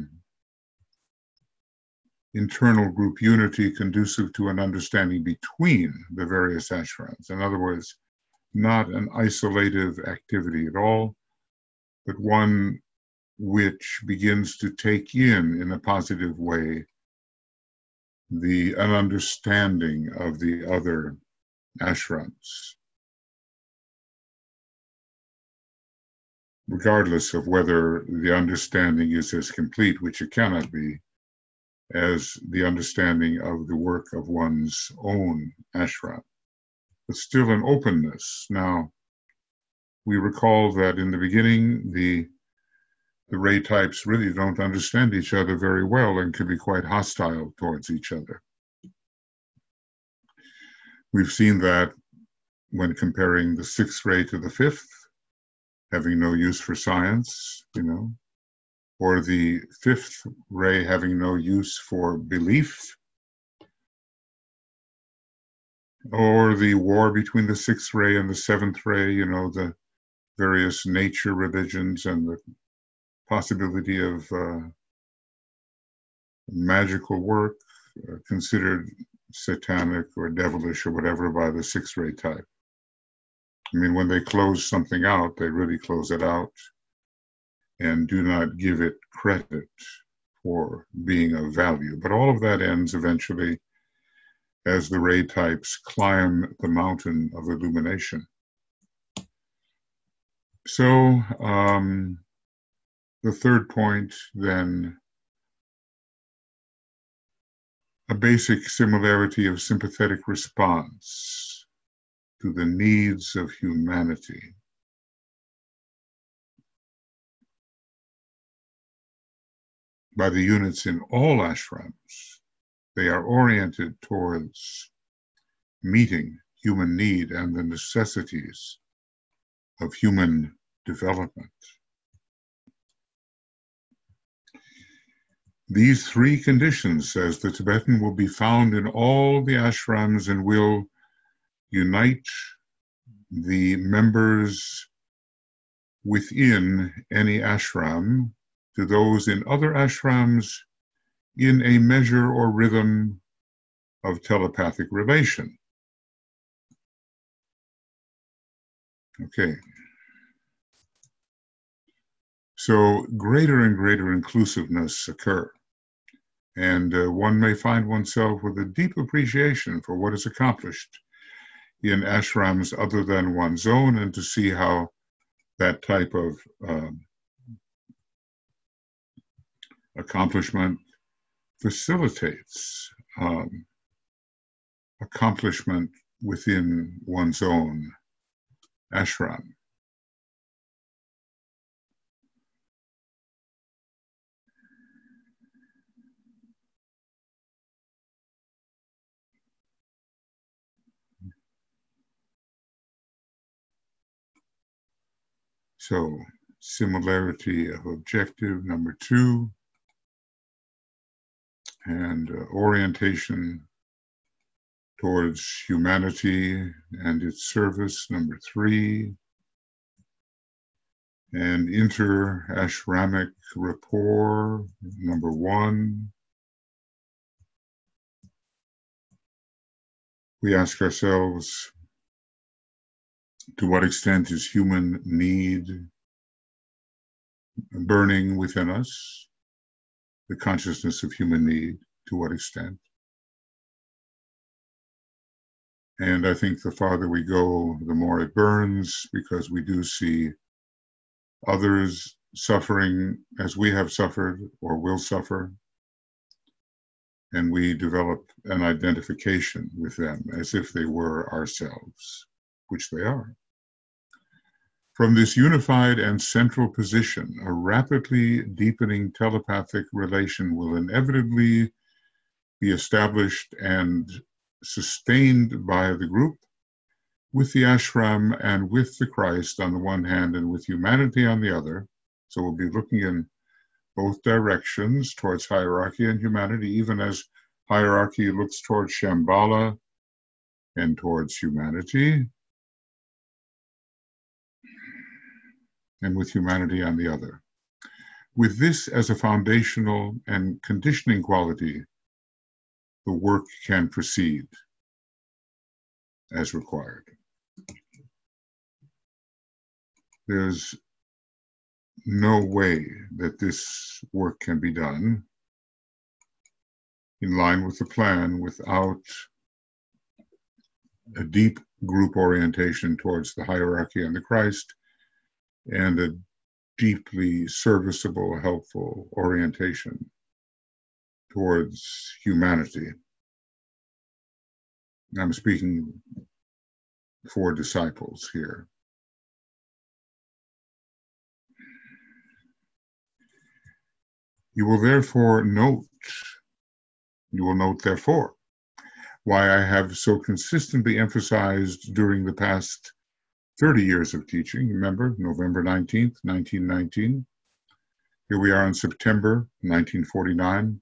internal group unity conducive to an understanding between the various ashrams. In other words, not an isolative activity at all, but one which begins to take in a positive way, an understanding of the other ashrams, regardless of whether the understanding is as complete, which it cannot be, as the understanding of the work of one's own ashram, but still an openness. Now, we recall that in the beginning, the ray types really don't understand each other very well and can be quite hostile towards each other. We've seen that when comparing the sixth ray to the fifth, having no use for science, or the fifth ray having no use for belief, or the war between the sixth ray and the seventh ray, the various nature religions and the possibility of magical work considered satanic or devilish or whatever by the sixth ray type. I mean, when they close something out, they really close it out and do not give it credit for being of value. But all of that ends eventually as the ray types climb the mountain of illumination. So the third point then, a basic similarity of sympathetic response to the needs of humanity. By the units in all ashrams, they are oriented towards meeting human need and the necessities of human development. These three conditions, says the Tibetan, will be found in all the ashrams and will unite the members within any ashram to those in other ashrams in a measure or rhythm of telepathic relation. Okay. So greater and greater inclusiveness occur. And one may find oneself with a deep appreciation for what is accomplished in ashrams other than one's own, and to see how that type of accomplishment facilitates accomplishment within one's own ashram. So, similarity of objective, number 2, and orientation towards humanity and its service, number 3, and inter-ashramic rapport, number 1. We ask ourselves, to what extent is human need burning within us? The consciousness of human need, to what extent? And I think the farther we go, the more it burns, because we do see others suffering as we have suffered or will suffer. And we develop an identification with them as if they were ourselves, which they are. From this unified and central position, a rapidly deepening telepathic relation will inevitably be established and sustained by the group, with the ashram and with the Christ on the one hand and with humanity on the other. So we'll be looking in both directions towards hierarchy and humanity, even as hierarchy looks towards Shambhala and towards humanity, and with humanity on the other. With this as a foundational and conditioning quality, the work can proceed as required. There's no way that this work can be done in line with the plan without a deep group orientation towards the hierarchy and the Christ, and a deeply serviceable, helpful orientation towards humanity. I'm speaking for disciples here. You will note therefore why I have so consistently emphasized during the past 30 years of teaching. Remember, November 19th, 1919. Here we are in September 1949.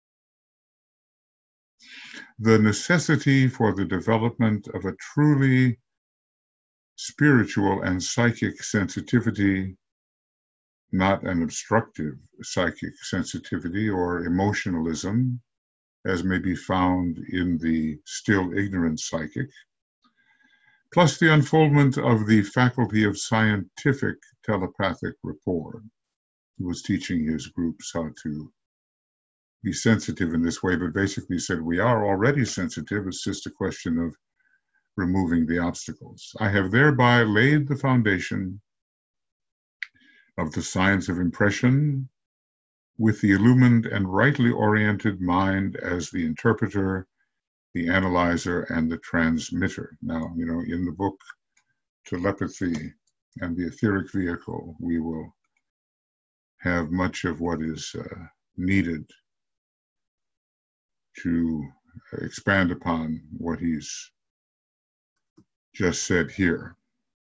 The necessity for the development of a truly spiritual and psychic sensitivity, not an obstructive psychic sensitivity or emotionalism, as may be found in the still ignorant psychic, plus the unfoldment of the faculty of scientific telepathic rapport. He was teaching his groups how to be sensitive in this way, but basically said, we are already sensitive. It's just a question of removing the obstacles. I have thereby laid the foundation of the science of impression with the illumined and rightly oriented mind as the interpreter, the analyzer, and the transmitter. Now, in the book Telepathy and the Etheric Vehicle, we will have much of what is needed to expand upon what he's just said here.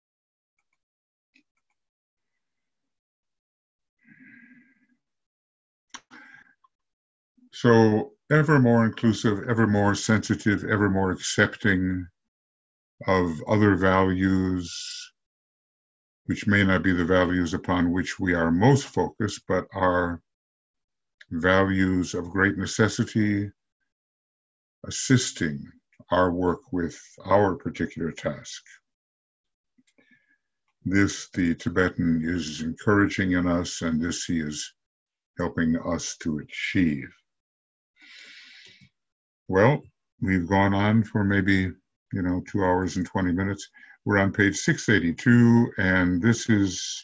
So ever more inclusive, ever more sensitive, ever more accepting of other values, which may not be the values upon which we are most focused, but are values of great necessity, assisting our work with our particular task. This the Tibetan is encouraging in us, and this he is helping us to achieve. Well, we've gone on for maybe, 2 hours and 20 minutes. We're on page 682, and this is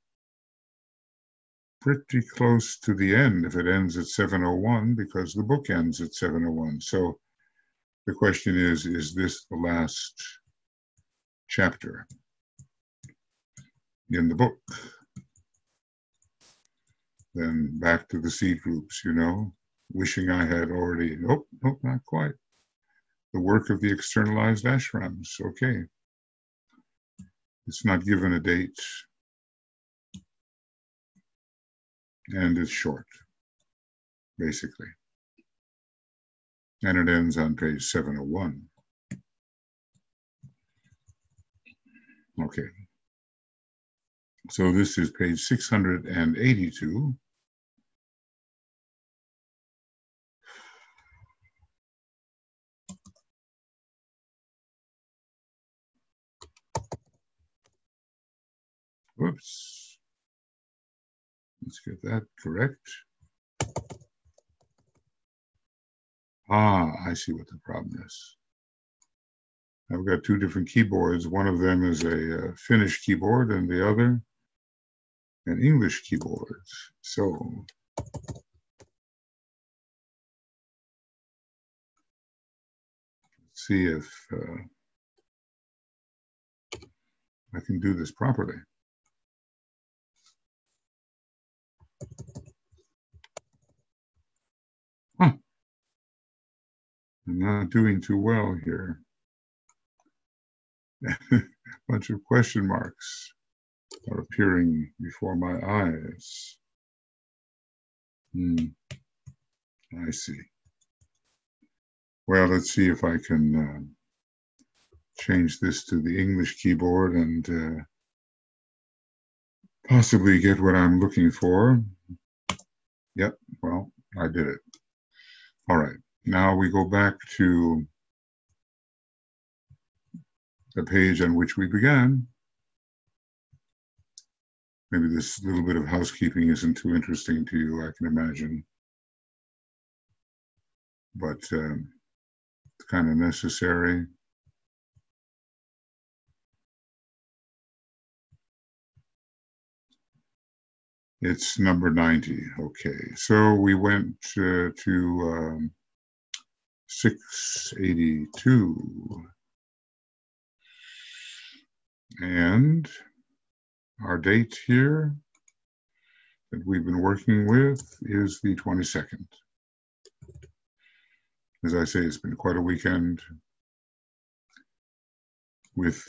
pretty close to the end if it ends at 7:01, because the book ends at 7:01. So the question is this the last chapter in the book? Then back to the seed groups, wishing I had already, nope, not quite. The work of the externalized ashrams, okay. It's not given a date, and it's short, basically. And it ends on page 701. Okay. So this is page 682. Whoops. Let's get that correct. I see what the problem is. I've got two different keyboards. One of them is a Finnish keyboard and the other an English keyboard. So let's see if I can do this properly. I'm not doing too well here. Bunch of question marks are appearing before my eyes. I see. Well, let's see if I can change this to the English keyboard and possibly get what I'm looking for. Yep, well, I did it. All right, now we go back to the page on which we began. Maybe this little bit of housekeeping isn't too interesting to you, I can imagine. But it's kind of necessary. It's number 90. Okay, so we went to 682. And our date here that we've been working with is the 22nd. As I say, it's been quite a weekend with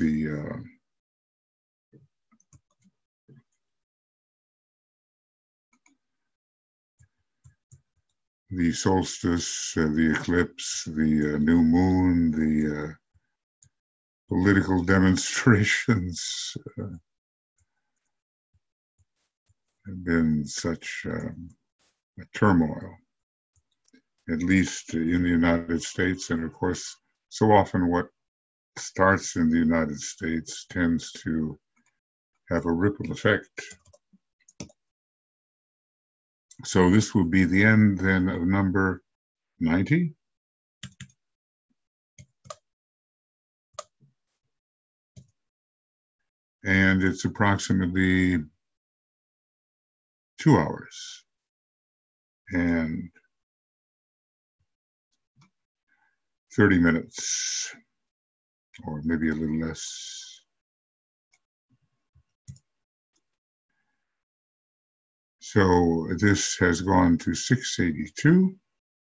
the solstice, the eclipse, the new moon, the political demonstrations have been such a turmoil, at least in the United States. And of course, so often what starts in the United States tends to have a ripple effect. So this will be the end then of number 90. And it's approximately 2 hours and 30 minutes, or maybe a little less. So this has gone to 682.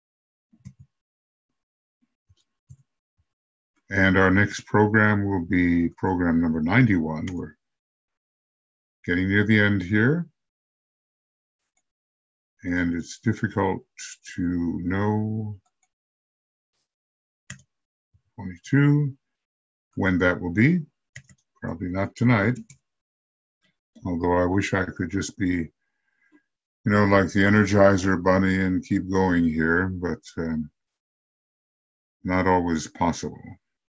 And our next program will be program number 91. We're getting near the end here. And it's difficult to know 22 when that will be. Probably not tonight. Although I wish I could just be, like the Energizer Bunny and keep going here, but not always possible.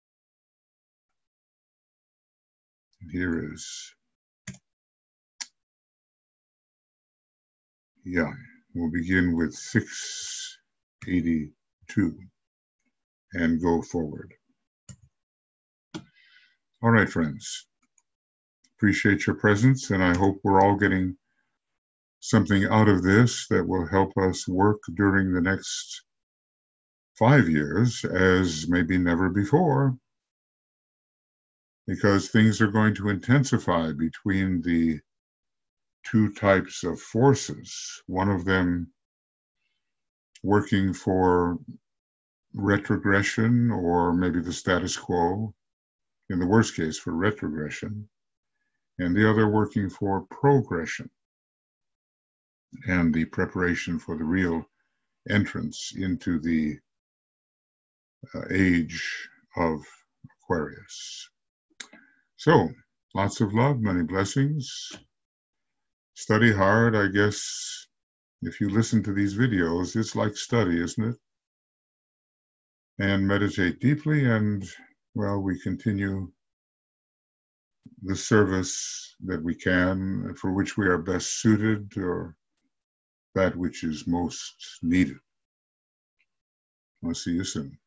Here is, we'll begin with 682 and go forward. All right, friends. Appreciate your presence, and I hope we're all getting something out of this that will help us work during the next 5 years as maybe never before, because things are going to intensify between the two types of forces, one of them working for retrogression or maybe the status quo, in the worst case for retrogression, and the other working for progression and the preparation for the real entrance into the age of Aquarius. So, lots of love, many blessings. Study hard, I guess. If you listen to these videos, it's like study, isn't it? And meditate deeply, and, well, we continue the service that we can, for which we are best suited, or that which is most needed. I'll see you soon.